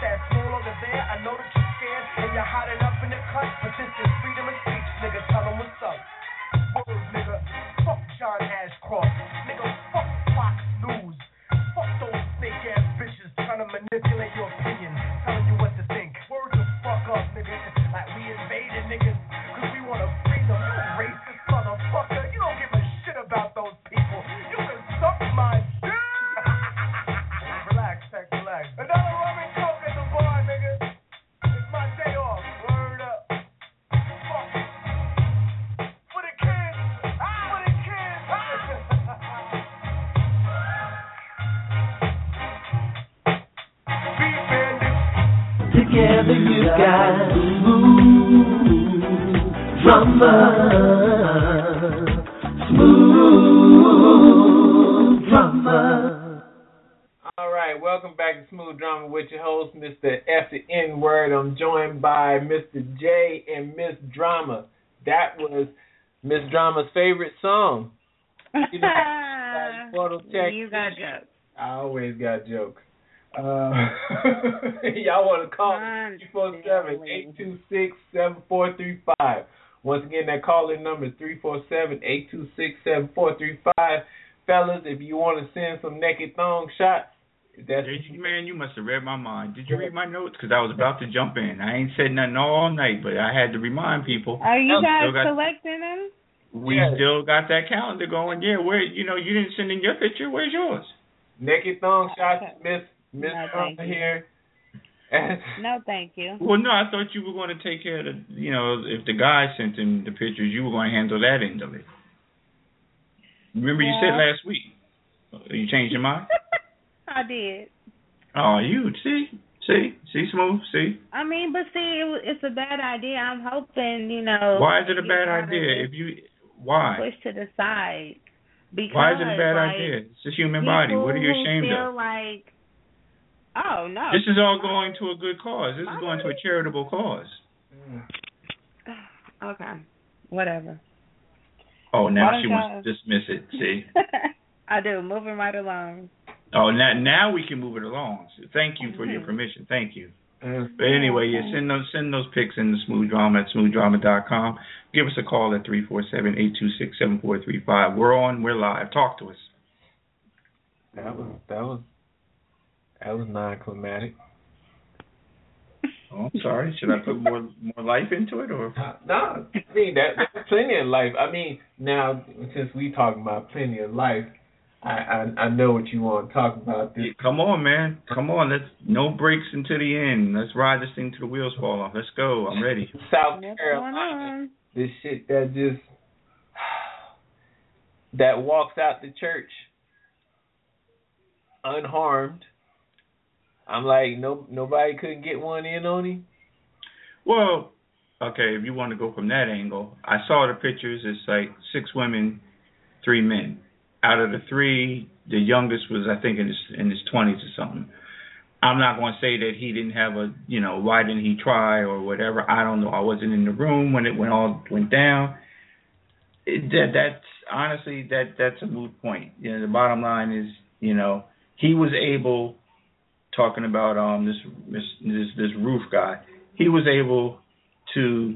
drama. Smooth drama. All right, welcome back to Smooth Drama with your host, Mr. F the N Word. I'm joined by Mr. J and Miss Drama. That was Miss Drama's favorite song. You know, you got jokes. I always got jokes. Y'all want to call 347-826-7435. Once again, that call-in number is 347-826-7435. Fellas, if you want to send some naked thong shots, man, you must have read my mind. Did you read my notes? Because I was about to jump in. I ain't said nothing all night, but I had to remind people. Are you guys selecting them? We still got that calendar going. Yeah, where you didn't send in your picture. Where's yours? Naked thong shots, Miss here. No, thank you. Well, no, I thought you were going to take care of the. If the guy sent in the pictures, you were going to handle that end of it. Remember you said last week. You changed your mind? I did. Oh, you see, Smooth, see. I mean, but see, it's a bad idea. I'm hoping, Why is it a bad idea? Why? Push to the side. Because, why is it a bad idea? It's a human body. What are you ashamed of? Oh, no. This is all going to a good cause. This is going to a charitable cause. Okay. Whatever. Oh, now she wants to dismiss it, see? I do. Moving right along. Oh, now we can move it along. So thank you for your permission. Thank you. But anyway, send those pics in the Smooth Drama at smoothdrama.com. Give us a call at 347-826-7435. We're on. We're live. Talk to us. That was non-climatic. Oh, I'm sorry. Should I put more life into it, or? No, I mean there's plenty of life. I mean, now since we talking about plenty of life, I know what you want to talk about. This. Come on, man. Come on. Let's no breaks until the end. Let's ride this thing till the wheels fall off. Let's go. I'm ready. South Carolina. This shit that walks out the church unharmed. I'm like, nobody couldn't get one in on him? Well, okay, if you want to go from that angle, I saw the pictures. It's like 6 women, 3 men. Out of the 3, the youngest was, I think, in his 20s or something. I'm not going to say that he didn't have why didn't he try or whatever. I don't know. I wasn't in the room when it went down. That's honestly, that's a moot point. The bottom line is, he was able, talking about this roof guy, he was able to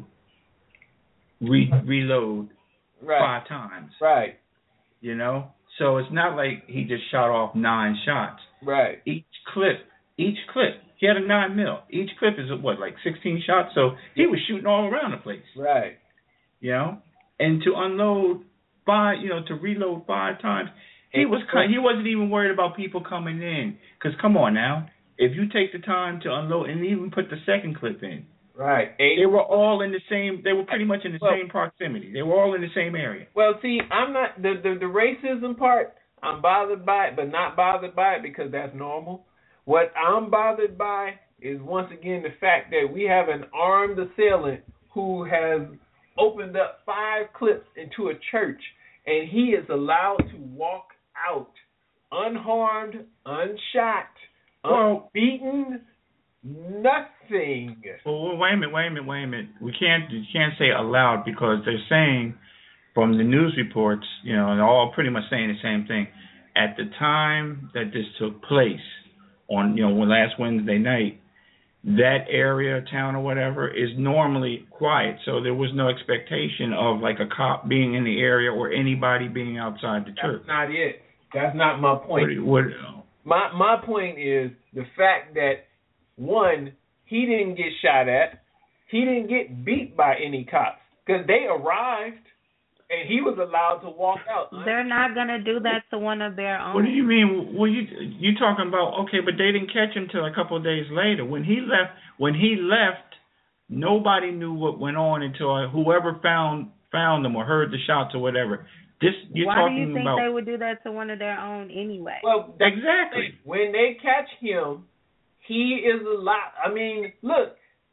reload 5 times. Right. So it's not like he just shot off 9 shots. Right. Each clip, he had a 9mm. Each clip is like 16 shots. So he was shooting all around the place. Right. And to unload 5, to reload 5 times, he wasn't even worried about people coming in. Because come on now, if you take the time to unload and even put the second clip in. Right. They were all in the same. They were pretty much in the same proximity. They were all in the same area. Well, see, I'm not the racism part. I'm bothered by it, but not bothered by it because that's normal. What I'm bothered by is once again the fact that we have an armed assailant who has opened up 5 clips into a church, and he is allowed to walk out unharmed, unshot, unbeaten. Nothing. Well, wait a minute. You can't say allowed because they're saying from the news reports, they're all pretty much saying the same thing. At the time that this took place on, last Wednesday night, that area, town or whatever, is normally quiet. So there was no expectation of like a cop being in the area or anybody being outside the church. That's not it. That's not my point. My point is the fact that, one, he didn't get shot at. He didn't get beat by any cops because they arrived and he was allowed to walk out. They're not going to do that to one of their own. What do you mean? Well, you talking about, okay, but they didn't catch him till a couple of days later. When he left, nobody knew what went on until whoever found them or heard the shots or whatever. Why do you think they would do that to one of their own anyway? Well, exactly. When they catch him, he is allowed. I mean, look,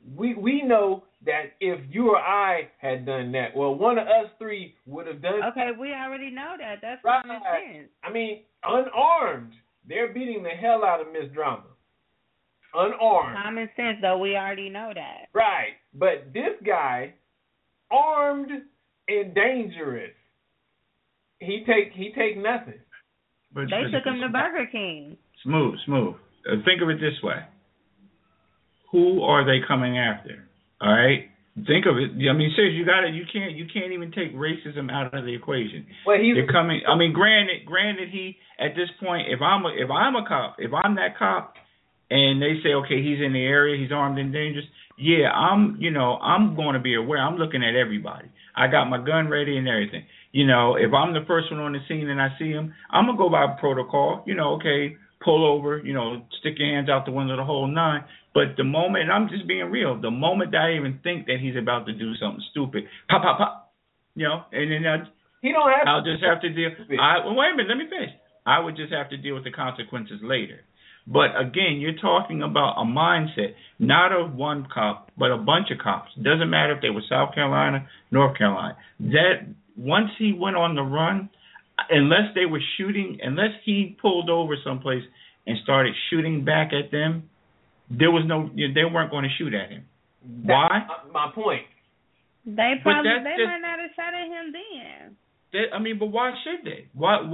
we know that if you or I had done that, well, one of us three would have done. Okay, we already know that. That's right. common sense. I mean, unarmed, they're beating the hell out of Miss Drama. Unarmed. Common sense, though. We already know that. Right, but this guy, armed and dangerous, he take nothing. But They took him to Burger King. Smooth. Think of it this way: who are they coming after? All right. Think of it. I mean, seriously, you can't even take racism out of the equation. Well, they're coming. I mean, granted, he at this point, if I'm a cop, if I'm that cop, and they say, okay, he's in the area, he's armed and dangerous. Yeah, I'm going to be aware. I'm looking at everybody. I got my gun ready and everything. If I'm the first one on the scene and I see him, I'm gonna go by protocol. Okay, pull over. Stick your hands out the window, the whole nine. But the moment, and I'm just being real, the moment that I even think that he's about to do something stupid, pop, and then he don't have. I'll just have to deal. Wait a minute, let me finish. I would just have to deal with the consequences later. But again, you're talking about a mindset, not of one cop, but a bunch of cops. Doesn't matter if they were South Carolina, North Carolina. That once he went on the run, unless he pulled over someplace and started shooting back at them, they weren't going to shoot at him. Why? My point. They might not have shot at him then. But why should they?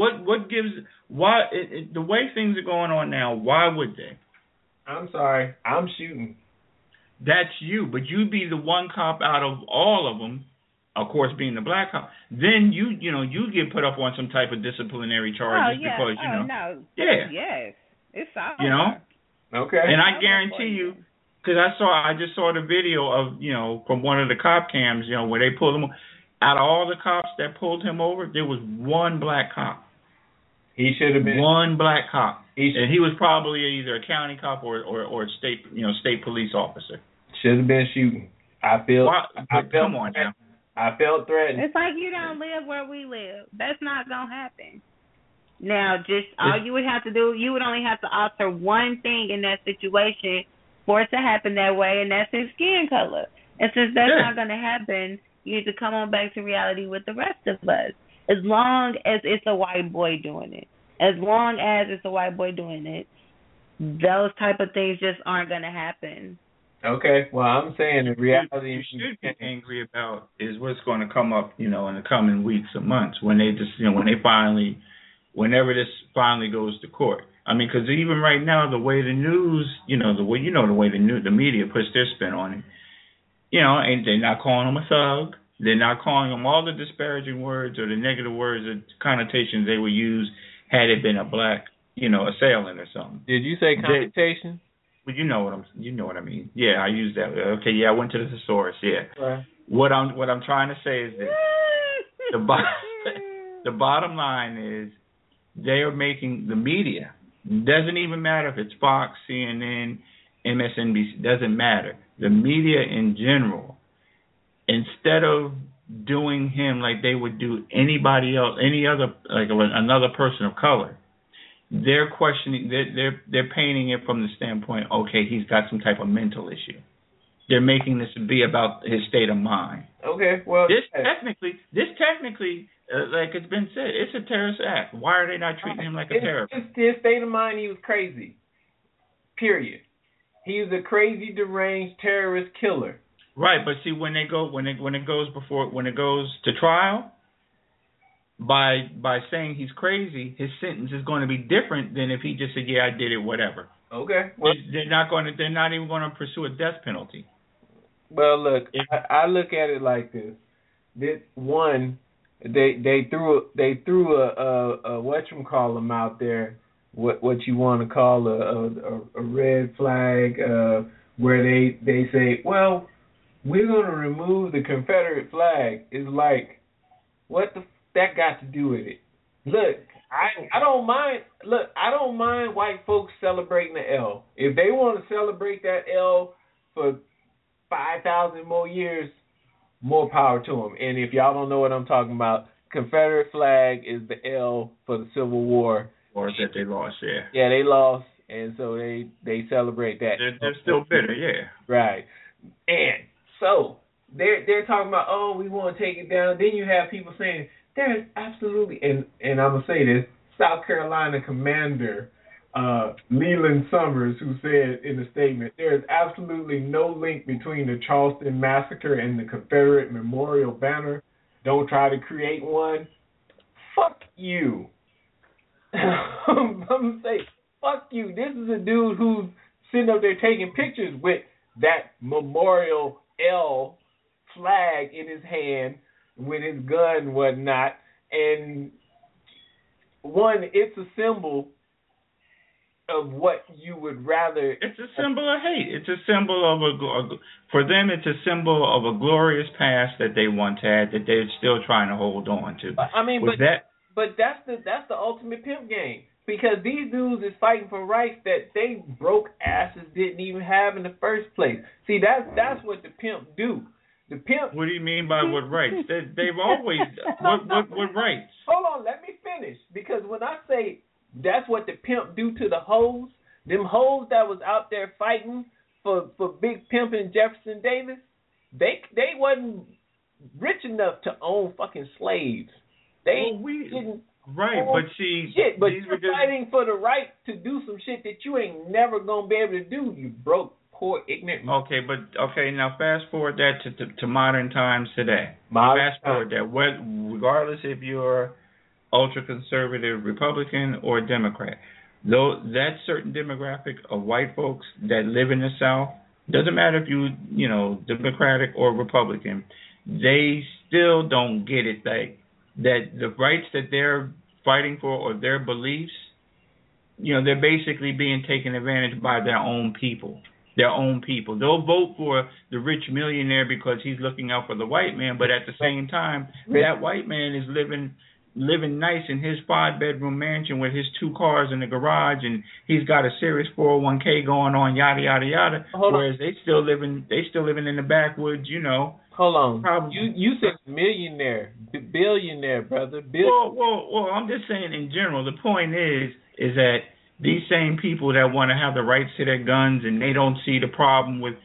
The way things are going on now, why would they? I'm sorry, I'm shooting. That's you, but you'd be the one cop out of all of them, of course, being the black cop. Then you get put up on some type of disciplinary charges because no. Yes, it's all. Okay. And I guarantee you, because I just saw the video of from one of the cop cams, where they pulled him. Out of all the cops that pulled him over, there was one black cop. He should have been one black cop, and he was probably either a county cop or state police officer. Should have been shooting. Come on now. I felt threatened. It's like you don't live where we live. That's not gonna happen. Now, you would have to do, you would only have to alter one thing in that situation for it to happen that way, and that's his skin color. And since that's not gonna happen, you need to come on back to reality with the rest of us. As long as it's a white boy doing it. Those type of things just aren't going to happen. Okay. Well, I'm saying in reality, what you should be angry about is what's going to come up, in the coming weeks or months when they just, whenever this finally goes to court. I mean, because even right now, the way the news, the way the media puts their spin on it. And they're not calling him a thug. They're not calling him all the disparaging words or the negative words or connotations they would use had it been a black, assailant or something. Did you say connotation? But you know what I mean. Yeah, I used that. Okay, yeah, I went to the thesaurus. Yeah. Right. What I'm trying to say is this: the bottom line is they are making the media. Doesn't even matter if it's Fox, CNN, MSNBC. Doesn't matter. The media in general, instead of doing him like they would do anybody else, any other, like another person of color, they're questioning, they're painting it from the standpoint, okay, he's got some type of mental issue. They're making this be about his state of mind. Okay, well, this technically, like it's been said, it's a terrorist act. Why are they not treating him like a terrorist? It's his state of mind. He was crazy. Period. He's a crazy, deranged terrorist killer. Right, but see, when it goes to trial, by saying he's crazy, his sentence is going to be different than if he just said, "Yeah, I did it, whatever." Okay. Well, they're not even going to pursue a death penalty. Well, look, I look at it like this. They threw a whatchamacallem out there. What you want to call a red flag, where they say, well, we're going to remove the Confederate flag. It's like, what that got to do with it? Look, I don't mind. Look, I don't mind white folks celebrating the L. If they want to celebrate that L for 5,000 more years, more power to them. And if y'all don't know what I'm talking about, Confederate flag is the L for the Civil War. Or that they lost, yeah. Yeah, they lost, and so they celebrate that. They're still bitter, yeah. Right. And so they're talking about, oh, we want to take it down. Then you have people saying there is absolutely, and I'm gonna say this, South Carolina Commander Leland Summers, who said in a statement, there is absolutely no link between the Charleston massacre and the Confederate Memorial Banner. Don't try to create one. Fuck you. I'm gonna say, fuck you. This is a dude who's sitting up there taking pictures with that Memorial L flag in his hand with his gun and whatnot. And one, it's a symbol of what you would rather. It's a symbol of hate. It's a symbol of for them. It's a symbol of a glorious past that they once had that they're still trying to hold on to. I mean, but that's the ultimate pimp game, because these dudes is fighting for rights that they broke asses didn't even have in the first place. See, that's what the pimp do. The pimp. What do you mean by what rights? They've always what rights? Hold on, let me finish, because when I say that's what the pimp do to the hoes, them hoes that was out there fighting for Big Pimpin' Jefferson Davis, they wasn't rich enough to own fucking slaves. They didn't. Right, but see, shit. But you're fighting for the right to do some shit that you ain't never gonna be able to do. You broke, poor, ignorant. Okay, now fast forward that to modern times today. Fast forward that, regardless if you're ultra conservative Republican or Democrat, though that certain demographic of white folks that live in the South, doesn't matter if you Democratic or Republican, they still don't get it that the rights that they're fighting for or their beliefs, they're basically being taken advantage by their own people. They'll vote for the rich millionaire because he's looking out for the white man, but at the same time, that white man is living nice in his 5-bedroom mansion with his 2 cars in the garage, and he's got a serious 401k going on, yada yada yada. Whereas they still living in the backwoods, Hold on. You said millionaire, billionaire, brother. Well, I'm just saying in general. The point is that these same people that want to have the rights to their guns and they don't see the problem with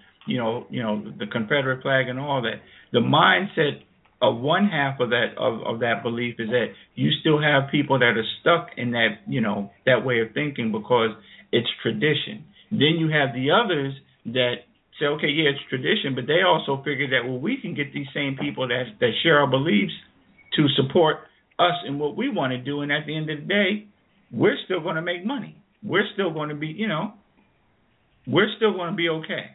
the Confederate flag and all that. The mindset of one half of that belief is that you still have people that are stuck in that that way of thinking because it's tradition. Then you have the others that say, okay, yeah, it's tradition, but they also figure that, well, we can get these same people that share our beliefs to support us in what we want to do, and at the end of the day, we're still going to make money. We're still going to be, we're still going to be okay.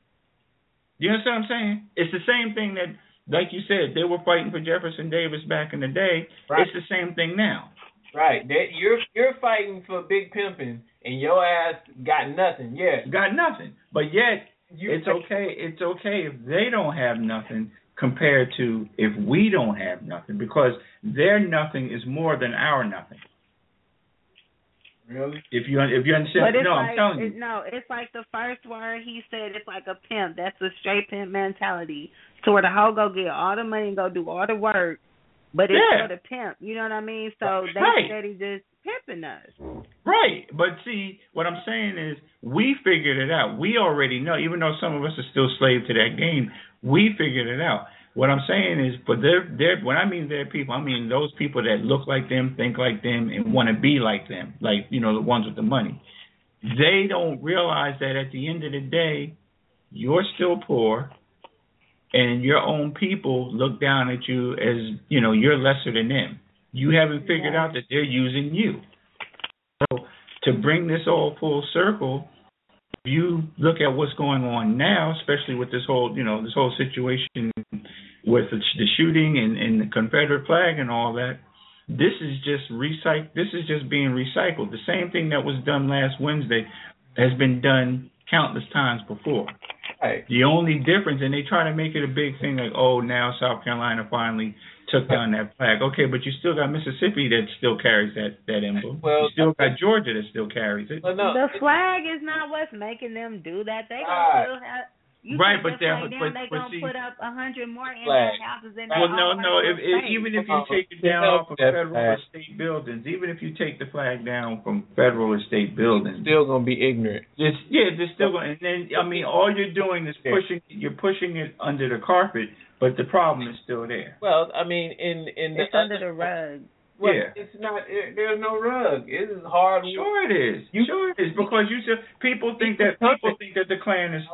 Do you understand what I'm saying? It's the same thing that, like you said, they were fighting for Jefferson Davis back in the day. Right. It's the same thing now. Right. You're fighting for Big Pimpin', and your ass got nothing. Yeah. Got nothing. But yet, it's okay if they don't have nothing compared to if we don't have nothing, because their nothing is more than our nothing. Really? If you understand, but I'm telling you. No, it's like the first word he said. It's like a pimp. That's a straight pimp mentality. To where the hoe go get all the money and go do all the work, but it's for the pimp. You know what I mean? So they said he just pimping us. Right, but see, what I'm saying is we figured it out. We already know, even though some of us are still slaves to that game, we figured it out. What I'm saying is, but when I mean their people, I mean those people that look like them, think like them, and want to be like them, like, the ones with the money. They don't realize that at the end of the day, you're still poor, and your own people look down at you as, you're lesser than them. You haven't figured out that they're using you. So to bring this all full circle, if you look at what's going on now, especially with this whole situation with the shooting and the Confederate flag and all that, this is just being recycled. The same thing that was done last Wednesday has been done countless times before. Right. The only difference, and they try to make it a big thing, like, oh, now South Carolina finally took down that flag. Okay, but you still got Mississippi that still carries that emblem. Well, you still got Georgia that still carries it. The flag is not what's making them do that. They gonna still have. You Right, take but their they're- flag down, but- they but gonna see- put up 100 more in Flag. their houses in Well, their own no. personal space. Even if you take it down off of federal or state buildings, even if you take the flag down from federal or state buildings, Still gonna be ignorant. they're still going. And then I mean, all you're doing is pushing it under the carpet, but the problem is still there. Well, I mean, in the It's under the rug. Well, Yeah. it's not. There's no rug. It is hard. Sure it is. Sure it is, because people think that the Klan is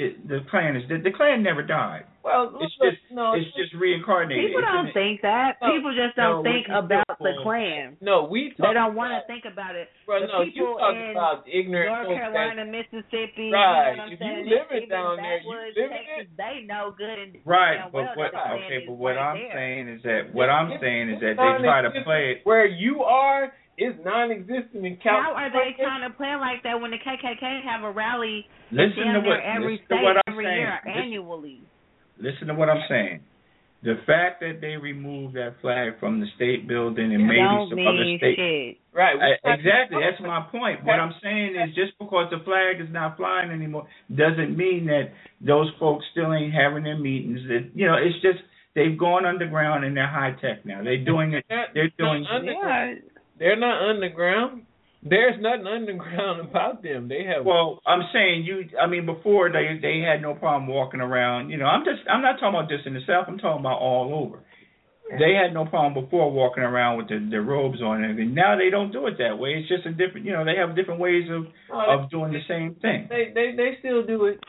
the Klan never died. Well, It's just reincarnated. People don't think that. People just don't think about the Klan. No, they don't want to think about it. Well, the no, you people talking in about ignorant North folks Carolina, Mississippi, right? You know what I'm If saying? you live it Even down there, you backwoods, live Texas, it. they know good and Right, damn but well what? that the Klan Okay, is but what right I'm there. saying is that they try to play it. Where you are is non-existent in California. How are they trying to play like that when the KKK have a rally Listen to what every listen to state what I'm every saying. year annually? Listen to what I'm saying. The fact that they removed that flag from the state building and maybe don't some mean other state, shit. Right. Exactly. That's my point. What I'm saying is just because the flag is not flying anymore doesn't mean that those folks still ain't having their meetings. That it's just they've gone underground and they're high tech now. They're doing it. They're doing. They're not underground. There's nothing underground about them. They have. Well, I'm saying before they had no problem walking around. I'm not talking about just in the South. I'm talking about all over. They had no problem before walking around with their robes on and everything. Now they don't do it that way. It's just a different. They have different ways of doing the same thing. They still do it.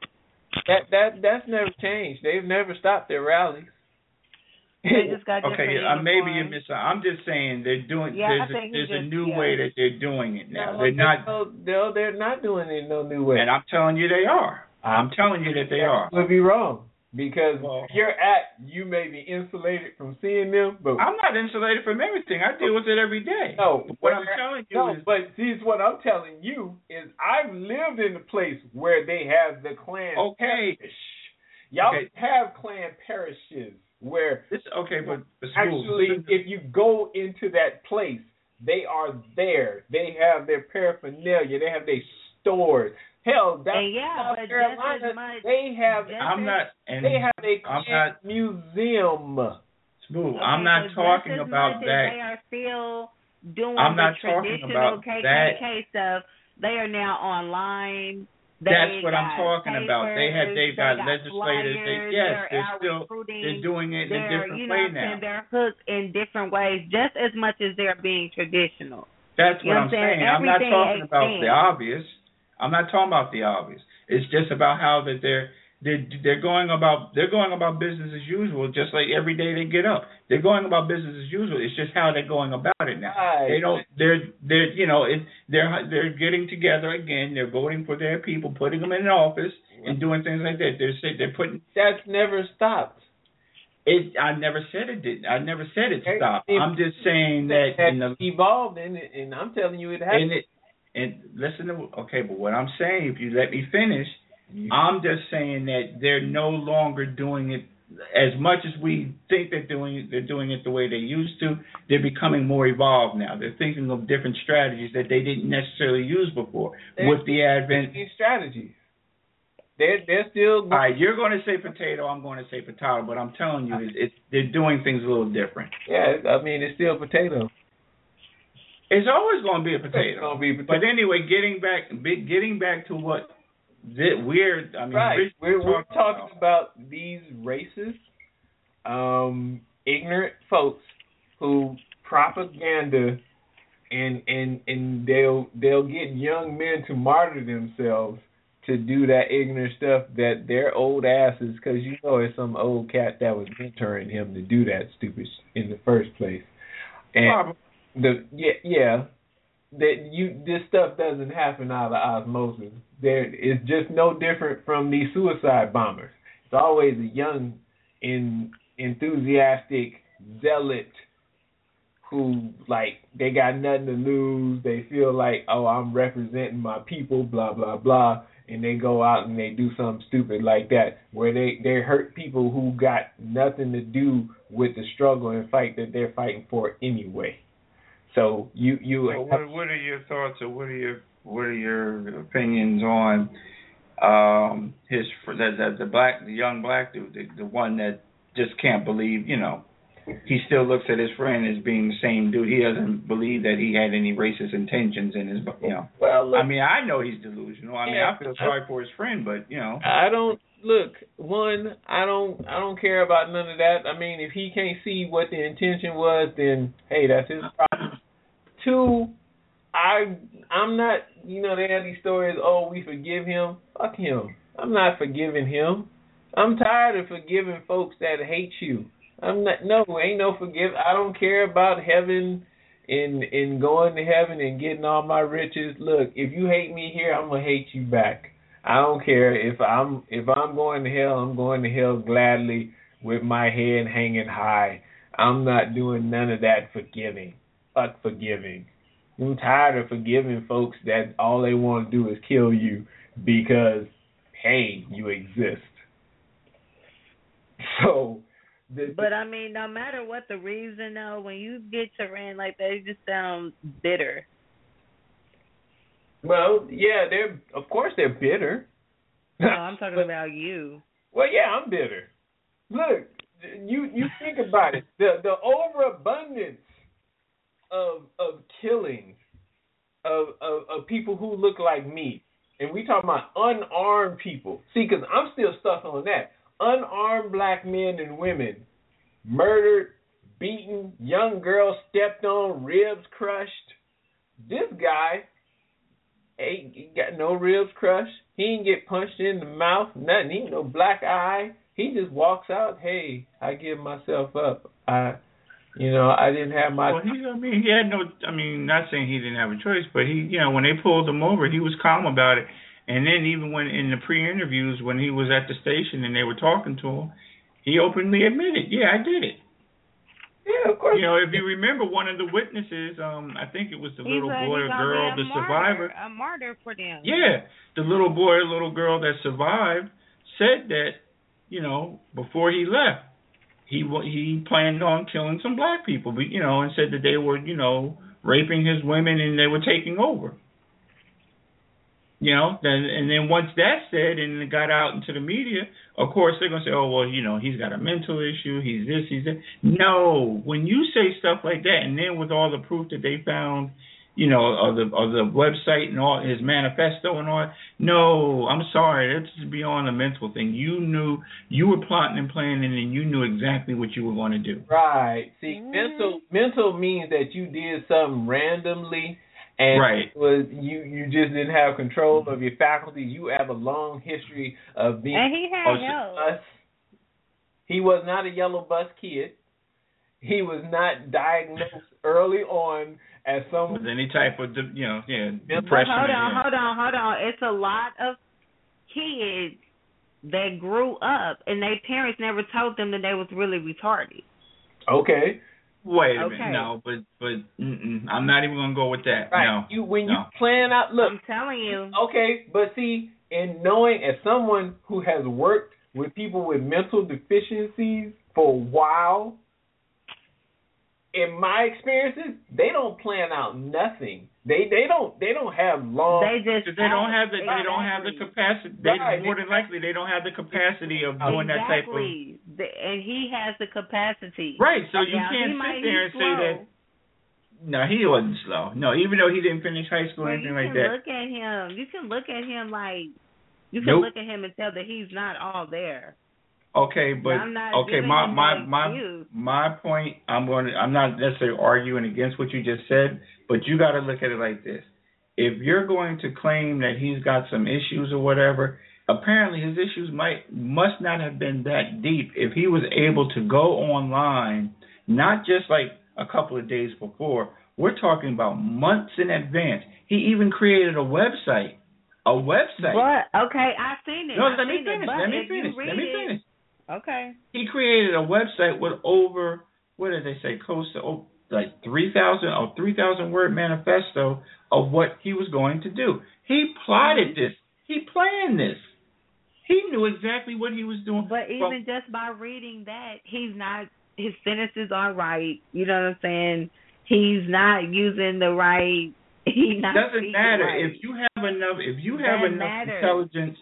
That's never changed. They've never stopped their rallies. They just got different maybe you're missing. I'm just saying they're doing. Yeah, there's a new way that they're doing it now. They're not doing it in no new way. And I'm telling you they are. I'm telling you that they are. Would be wrong because you may be insulated from seeing them, but I'm not insulated from everything. I deal with it every day. No, what I'm telling you is. But see, what I'm telling you is I've lived in a place where they have the Klan. Okay. Parish. Y'all have Klan parishes. Where actually, if you go into that place, they are there. They have their paraphernalia. They have their stores. Hell, that's South Carolina. They have. They have a Klan museum. Smooth. I'm not talking about that. They are still doing the traditional KKK stuff. They are now online. That's what I'm talking about. They've got legislators. They're doing it in a different way now. They're hooked in different ways, just as much as they're being traditional. That's what I'm saying. I'm not talking about the obvious. I'm not talking about the obvious. It's just about how that they're going about business as usual, just like every day they get up. They're going about business as usual. It's just how they're going about it now. They don't. They're getting together again. They're voting for their people, putting them in office, and doing things like that. They're putting. That's never stopped. I never said it did. I never said it stopped. I'm just saying that evolved in it, and I'm telling you it has. And listen to but what I'm saying, if you let me finish. I'm just saying that they're no longer doing it as much as we think they're doing it. They're doing it the way they used to. They're becoming more evolved now. They're thinking of different strategies that they didn't necessarily use before. With the advent strategies, they're still. All right, you're going to say potato. I'm going to say potato. But I'm telling you, they're doing things a little different. Yeah, I mean it's still potato. It's always going to be a potato. It's going to be a potato. But anyway, getting back to what. We're talking about these racist, ignorant folks who propaganda and they'll get young men to martyr themselves to do that ignorant stuff that their old asses, because it's some old cat that was mentoring him to do that stupid in the first place. And this stuff doesn't happen out of osmosis. It's just no different from these suicide bombers. It's always a young, enthusiastic zealot who they got nothing to lose. They feel like, I'm representing my people, blah blah blah, and they go out and they do something stupid like that, where they hurt people who got nothing to do with the struggle and fight that they're fighting for anyway. So what are your thoughts or what are your opinions on the young black dude, the one that just can't believe, he still looks at his friend as being the same dude. He doesn't believe that he had any racist intentions in his, Well, look, I mean, I know he's delusional. I mean, I feel sorry for his friend, but I don't look. One, I don't care about none of that. I mean, if he can't see what the intention was, then hey, that's his problem. Two, I'm not. They have these stories. Oh, we forgive him. Fuck him. I'm not forgiving him. I'm tired of forgiving folks that hate you. I'm not. No, ain't no forgive. I don't care about heaven and going to heaven and getting all my riches. Look, if you hate me here, I'm gonna hate you back. I don't care if I'm going to hell. I'm going to hell gladly with my head hanging high. I'm not doing none of that forgiving. Fuck forgiving. I'm tired of forgiving folks that all they want to do is kill you because hey, you exist. So. But I mean, no matter what the reason, though, when you get to rant like that, it just sounds bitter. Well, yeah, of course they're bitter. No, I'm talking about you. Well, yeah, I'm bitter. Look, you think about it. The overabundance of killings of people who look like me, and we talking about unarmed people. See, because I'm still stuck on that. Unarmed black men and women murdered, beaten, young girls stepped on, ribs crushed. This guy ain't got no ribs crushed. He ain't get punched in the mouth, nothing. He ain't no black eye. He just walks out, hey, I give myself up. I didn't have my... Well, he had no... I mean, not saying he didn't have a choice, but he, when they pulled him over, he was calm about it. And then even when in the pre-interviews, when he was at the station and they were talking to him, he openly admitted, yeah, I did it. Yeah, of course. If you remember, one of the witnesses, I think it was the little boy or girl, the survivor. A martyr for them. Yeah, the little boy or little girl that survived said that, before he left, he planned on killing some black people, and said that they were, raping his women and they were taking over. And then once that's said and it got out into the media, of course they're gonna say, oh well, he's got a mental issue, he's this, he's that. No, when you say stuff like that, and then with all the proof that they found, of the website and all his manifesto and all, no, I'm sorry, that's beyond a mental thing. You knew you were plotting and planning, and you knew exactly what you were going to do. Right. See, mental means that you did something randomly. And right. You just didn't have control of your faculties. You have a long history of being. And he had help. He was not a yellow bus kid. He was not diagnosed early on as someone with any type of depression. Hold on. It's a lot of kids that grew up and their parents never told them that they was really retarded. Okay. Wait a minute, no, but I'm not even gonna go with that. Right. No, you plan out, look. I'm telling you. Okay, but see, in knowing as someone who has worked with people with mental deficiencies for a while, in my experiences, they don't plan out nothing. They don't have long. They don't have the capacity. More than likely they don't have the capacity of doing that type of. And he has the capacity. Right, so you can't sit there and say that. No, he wasn't slow. No, even though he didn't finish high school or anything like that. Look at him. You can look at him like you can look at him and tell that he's not all there. Okay, but my point, I'm not necessarily arguing against what you just said, but you got to look at it like this. If you're going to claim that he's got some issues or whatever, apparently his issues must not have been that deep if he was able to go online, not just like a couple of days before. We're talking about months in advance. He even created a website. What? Okay, I've seen it. No, let me finish. Okay. He created a website with over, what did they say, close to like 3,000 word manifesto of what he was going to do. He plotted this. He planned this. He knew exactly what he was doing. But even just by reading that, his sentences aren't right. You know what I'm saying? He's not using the right. He's not. Doesn't matter right. if you have enough intelligence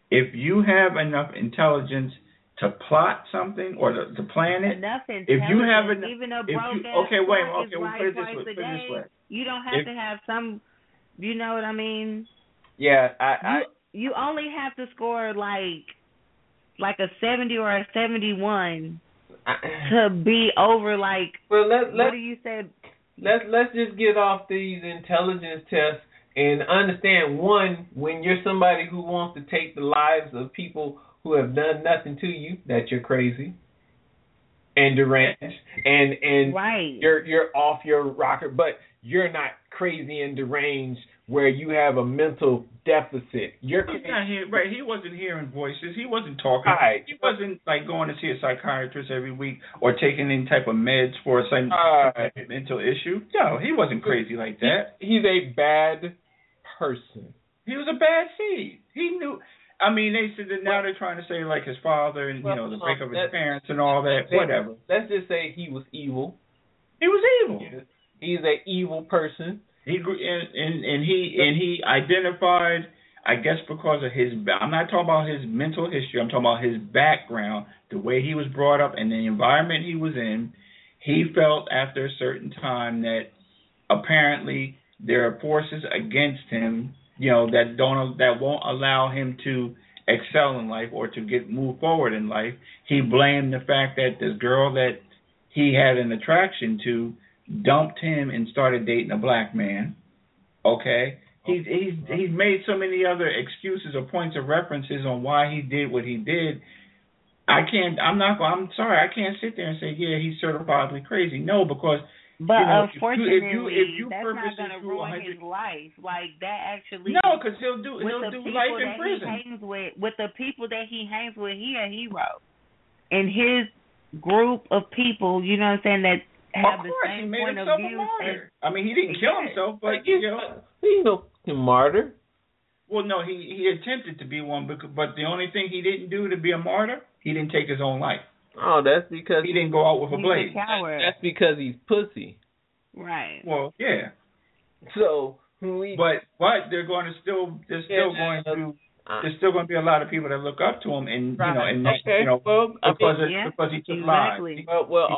if you have enough intelligence to plot something or to plan it, enough if you have enough, even a if broke you, ass okay, wait, clock is okay, we'll right put it this twice way. a Put it day. this way. You don't have to have some. You know what I mean? Yeah, you only have to score like a 70 or a 71 to be over like. Well, what do you say? Let's just get off these intelligence tests and understand, one, when you're somebody who wants to take the lives of people who have done nothing to you, that you're crazy and deranged, and right. you're off your rocker, but you're not crazy and deranged where you have a mental deficit. He's not here, right? He wasn't hearing voices. He wasn't talking. Right. He wasn't like going to see a psychiatrist every week or taking any type of meds for some mental issue. No, he wasn't crazy like that. He's a bad person. He was a bad seed. He knew. I mean, they said that now they're trying to say like his father and the break of his parents and all that. Whatever. Let's just say he was evil. He was evil. He's an evil person. He he identified, I guess, because of his. I'm not talking about his mental history. I'm talking about his background, the way he was brought up, and the environment he was in. He felt after a certain time that apparently there are forces against him, that won't allow him to excel in life or to move forward in life. He blamed the fact that this girl that he had an attraction to dumped him and started dating a black man. Okay? He's made so many other excuses or points of references on why he did what he did. I'm sorry, I can't sit there and say, yeah, he's certifiably crazy. No, because unfortunately, if you that's not going to ruin his life. Like that actually. No, because he'll do life in prison. With the people that he hangs with, he a hero. And his group of people, you know what I'm saying, that have the same point of view. I mean, he didn't kill himself, but he's no martyr. Well, no, he attempted to be one, but the only thing he didn't do to be a martyr, he didn't take his own life. Oh, that's because he didn't go out with a blade. That's because he's pussy. Right. Well, yeah. So but they're going to there's still going to be a lot of people that look up to him, and because he took lives. Well,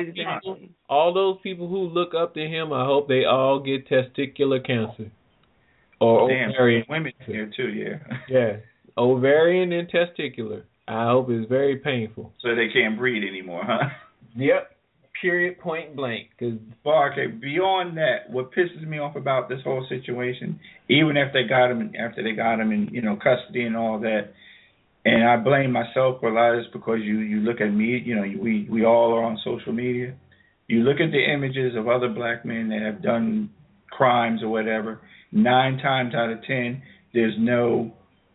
all those people who look up to him, I hope they all get testicular cancer or ovarian. Women here too, yeah. Yeah, ovarian and testicular. I hope it's very painful. So they can't breed anymore, huh? Yep. Period. Point blank. Okay. Beyond that, what pisses me off about this whole situation, even after they got him in custody and all that, and I blame myself for a lot of this because you look at me, we all are on social media. You look at the images of other black men that have done crimes or whatever. 9 times out of 10, there's no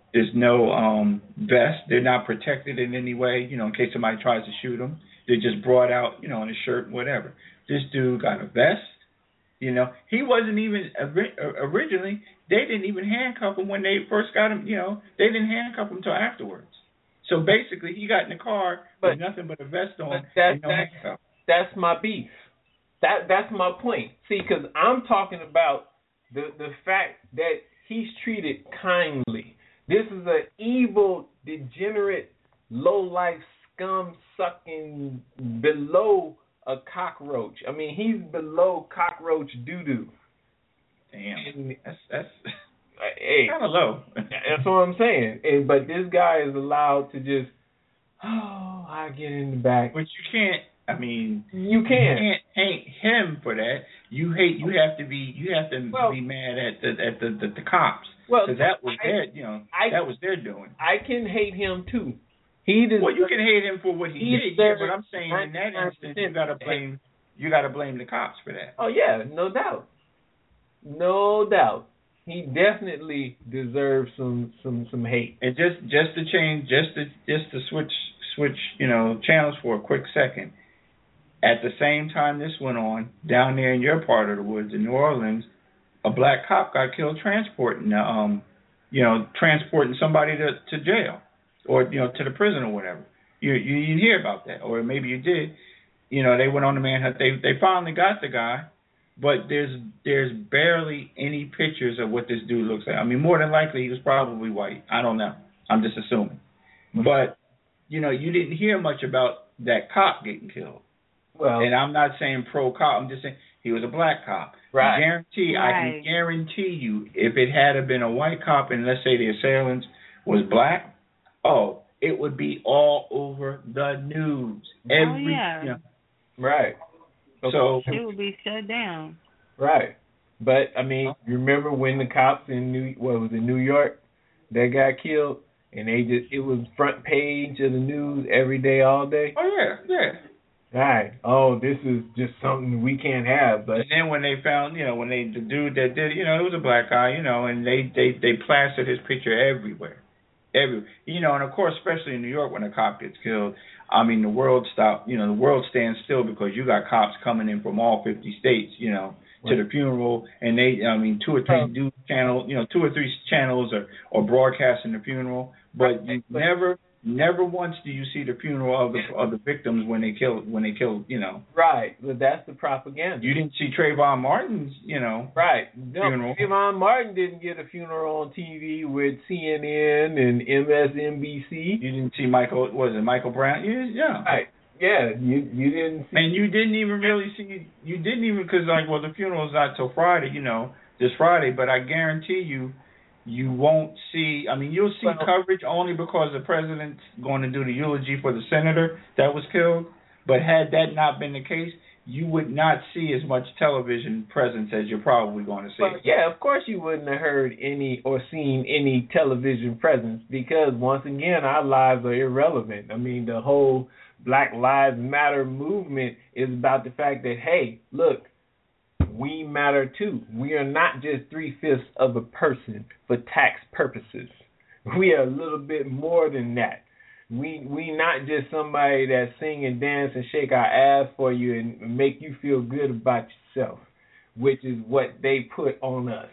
vest. They're not protected in any way, in case somebody tries to shoot them. They're just brought out, in a shirt, whatever. This dude got a vest. He wasn't even originally. They didn't even handcuff him when they first got him. They didn't handcuff him until afterwards. So basically, he got in the car with nothing but a vest on and no handcuff. That's my beef. That's my point. See, because I'm talking about the fact that he's treated kindly. This is an evil, degenerate, low-life, scum-sucking, below a cockroach. I mean, he's below cockroach doo-doo. Damn, that's hey, kind of low. That's what I'm saying. But this guy is allowed to just, I get in the back. But you can't. I mean, you can't. You can't hate him for that. You have to be mad at the cops. Well, because that was that was their doing. I can hate him too. You can hate him for what he did. Yeah, but I'm saying in that instance, you gotta blame the cops for that. Oh yeah, no doubt, no doubt. He definitely deserves some hate. And just to change, just to switch, channels for a quick second. At the same time this went on, down there in your part of the woods in New Orleans, a black cop got killed transporting somebody to jail or to the prison or whatever. You didn't hear about that, or maybe you did. They went on the manhunt. They finally got the guy, but there's barely any pictures of what this dude looks like. I mean, more than likely he was probably white. I don't know. I'm just assuming. But, you know, you didn't hear much about that cop getting killed. Well, and I'm not saying pro-cop. I'm just saying he was a black cop. Right. I can guarantee you, if it had been a white cop and let's say the assailant was black, it would be all over the news. Right. So it would be shut down. Right. But I mean, you remember when the cops in New York that got killed, and it was front page of the news every day, all day. Oh yeah. Right. Oh, this is just something we can't have. But and then when they found, the dude that did, it was a black guy, and they plastered his picture everywhere, and of course, especially in New York when a cop gets killed, I mean, the world stands still because you got cops coming in from all 50 states, to the funeral, and two or three channels are broadcasting the funeral, but you never once do you see the funeral of the victims when they kill. Right, but that's the propaganda. You didn't see Trayvon Martin's, right. No, funeral. Trayvon Martin didn't get a funeral on TV with CNN and MSNBC. You didn't see Michael Brown? Yeah. Right. Yeah, you didn't see. And you didn't even because the funeral's not till Friday, this Friday, but I guarantee you won't see, you'll see coverage only because the president's going to do the eulogy for the senator that was killed, but had that not been the case, you would not see as much television presence as you're probably going to see. Well, yeah, of course you wouldn't have heard any or seen any television presence because, once again, our lives are irrelevant. I mean, the whole Black Lives Matter movement is about the fact that, hey, look, we matter too. We are not just 3/5 of a person for tax purposes. We are a little bit more than that. We not just somebody that sing and dance and shake our ass for you and make you feel good about yourself, which is what they put on us.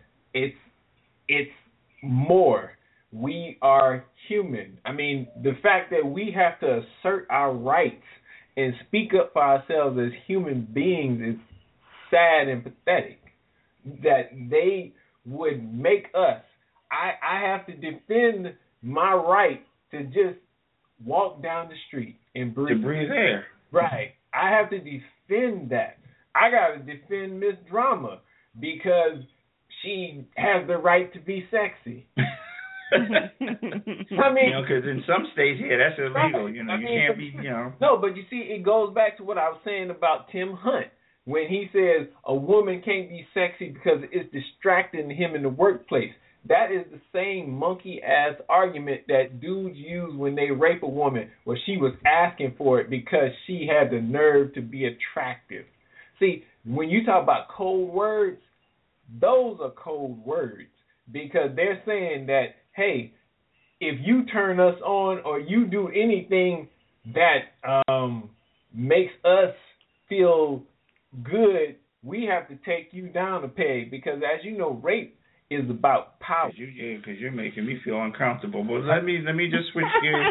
It's more. We are human. I mean, the fact that we have to assert our rights and speak up for ourselves as human beings is sad and pathetic. That they would make us. I have to defend my right to just walk down the street and breathe. To breathe air. Right. I have to defend that. I got to defend Miss Drama because she has the right to be sexy. I mean, because in some states, that's illegal. You can't be, No, but you see, it goes back to what I was saying about Tim Hunt when he says a woman can't be sexy because it's distracting him in the workplace. That is the same monkey-ass argument that dudes use when they rape a woman, where she was asking for it because she had the nerve to be attractive. See, when you talk about cold words, those are cold words because they're saying that, hey, if you turn us on or you do anything that makes us feel good, we have to take you down a peg because, as you know, rape is about power. Because you're making me feel uncomfortable. But let me just switch gears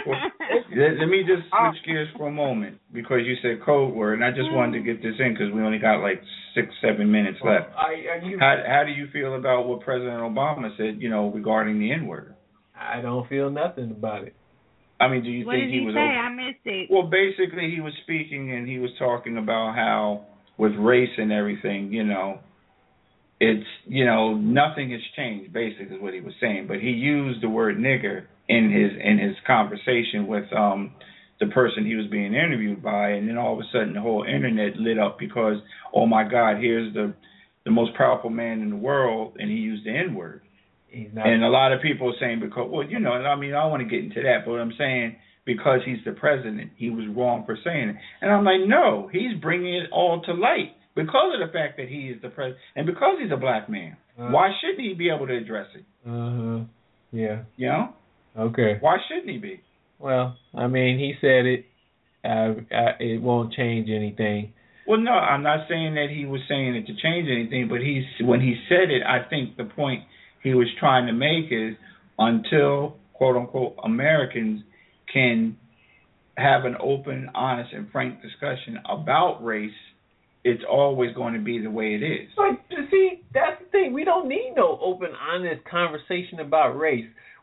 for a moment because you said code word, and I just wanted to get this in because we only got like 6-7 minutes left. How do you feel about what President Obama said, regarding the N-word? I don't feel nothing about it. I mean, do you think he was? What did he say? I missed it. Well, basically, he was speaking and he was talking about how with race and everything, it's, nothing has changed, basically is what he was saying. But he used the word nigger in his conversation with the person he was being interviewed by, and then all of a sudden the whole internet lit up because, oh my God, here's the most powerful man in the world, and he used the N-word. And a lot of people are saying because, I don't want to get into that, but I'm saying because he's the president, he was wrong for saying it. And I'm like, no, he's bringing it all to light. Because of the fact that he is the president, and because he's a black man, why shouldn't he be able to address it? Yeah. Okay. Why shouldn't he be? Well, I mean, he said it. It won't change anything. Well, no, I'm not saying that he was saying it to change anything, but when he said it, I think the point he was trying to make is until, quote unquote, Americans can have an open, honest, and frank discussion about race, it's always going to be the way it is. But see, that's the thing. We don't need no open, honest conversation about race.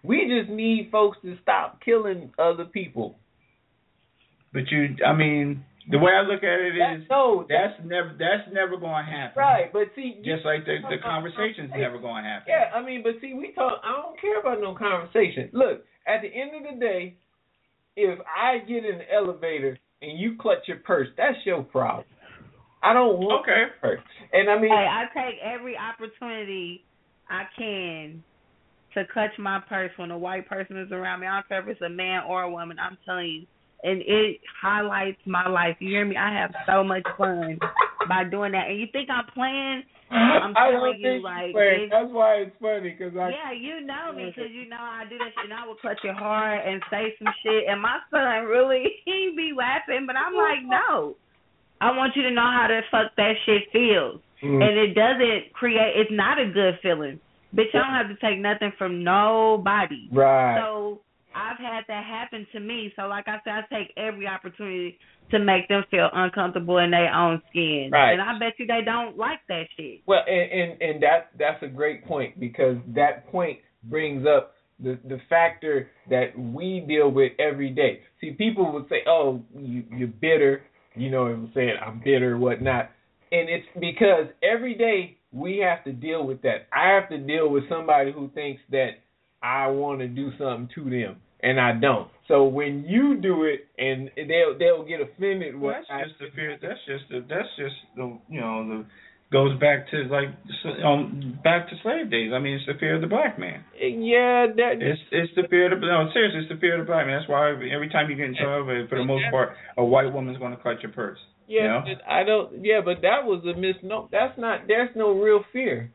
We just need folks to stop killing other people. But the way I look at it is that's never going to happen. Right, but see, just like the conversation's never going to happen. Yeah, but see, I don't care about no conversation. Look, at the end of the day, if I get in the elevator and you clutch your purse, that's your problem. I don't want your purse. And I take every opportunity I can to clutch my purse when a white person is around me. I don't care if it's a man or a woman. I'm telling you. And it highlights my life. You hear me? I have so much fun by doing that. And you think I'm playing? I'm telling you, like, that's why it's funny. Yeah, you know me, because you know I do that shit. And I will clutch your heart and say some shit. And my son really, he be laughing. But I'm like, no. I want you to know how the fuck that shit feels. And it doesn't it's not a good feeling. Bitch, I don't have to take nothing from nobody. Right. So I've had that happen to me. So like I said, I take every opportunity to make them feel uncomfortable in their own skin. Right. And I bet you they don't like that shit. Well, and that's a great point, because that point brings up the factor that we deal with every day. See, people would say, oh, you're bitter. You know, it was saying I'm bitter, whatnot. And it's because every day we have to deal with that. I have to deal with somebody who thinks that I want to do something to them, and I don't. So when you do it, and they'll get offended. That's just the fear. That's just the goes back to back to slave days. It's the fear of the black man. Yeah, it's the fear of seriously, it's the fear of the black man. That's why every time you get in trouble, for the most part, a white woman's going to clutch your purse. Yeah, you know? I don't. Yeah, but that was a misnomer. That's not. There's no real fear.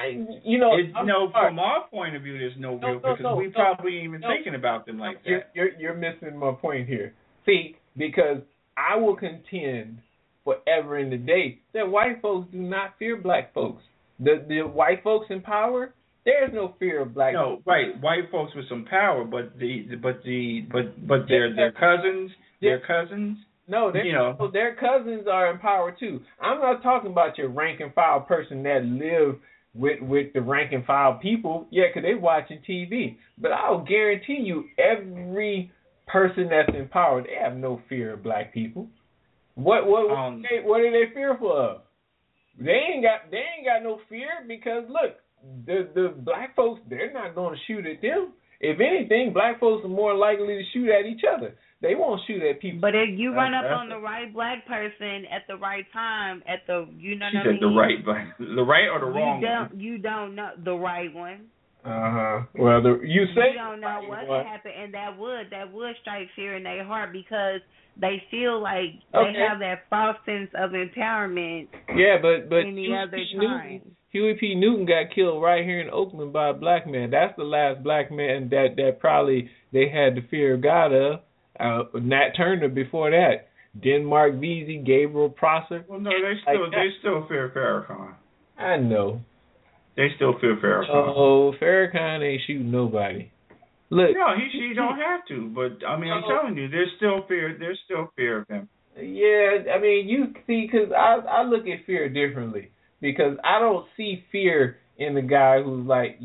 From our point of view, there's no real fear, because we probably ain't even thinking about them like that. You're missing my point here. See, because I will contend forever in the day that white folks do not fear black folks. The white folks in power, there's no fear of black. No, right. White folks with some power, but their cousins, their cousins. No, their cousins are in power too. I'm not talking about your rank and file person that live with the rank and file people. Yeah, because they watching TV. But I'll guarantee you, every person that's in power, they have no fear of black people. What are they fearful of? They ain't got no fear, because look, the black folks, they're not going to shoot at them. If anything, black folks are more likely to shoot at each other. They won't shoot at people. But if you run up on the right black person at the right time, She said the right or the wrong one? You don't know the right one. Well, you don't know what could happen, and that would strike fear in their heart, because they feel like they have that false sense of empowerment. Yeah, but any other time. Huey P. Newton got killed right here in Oakland by a black man. That's the last black man that probably they had the fear of God of. Nat Turner before that. Denmark Vesey, Gabriel Prosser. Well, no, they still fear Farrakhan. I know. They still fear Farrakhan. Oh, Farrakhan ain't shooting nobody. Look. No, he don't have to. But I'm telling you, there's still fear. There's still fear of him. Yeah, you see, because I look at fear differently, because I don't see fear in the guy who's like,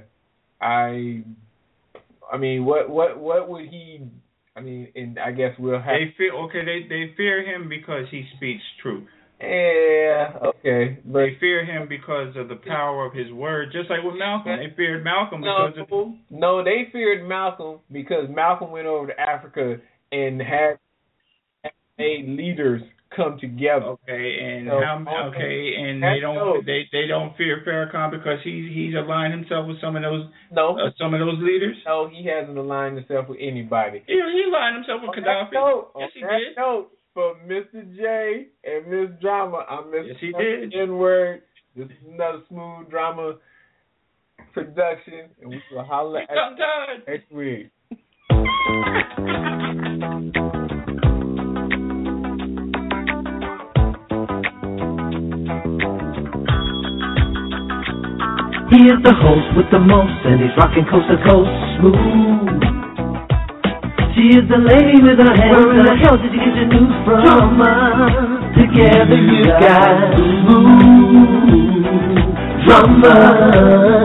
what would he? And I guess we'll have. They fear him because he speaks truth. Yeah, okay. But they fear him because of the power of his word, just like with Malcolm. They feared Malcolm because No, they feared Malcolm because Malcolm went over to Africa and had made leaders come together. They don't fear Farrakhan because he's aligned himself with some of those leaders. No, he hasn't aligned himself with anybody. He aligned himself with Gaddafi. Yes, he did. For Mr. J and Miss Drama, I'm Mr. N-word. This is another Smooth Drama production, and we will holler at you next week. He is the host with the most, and he's rocking coast to coast smooth. She is the lady with her hands. Where in the hell did you get your news from? Drama. Together you got smooth drama.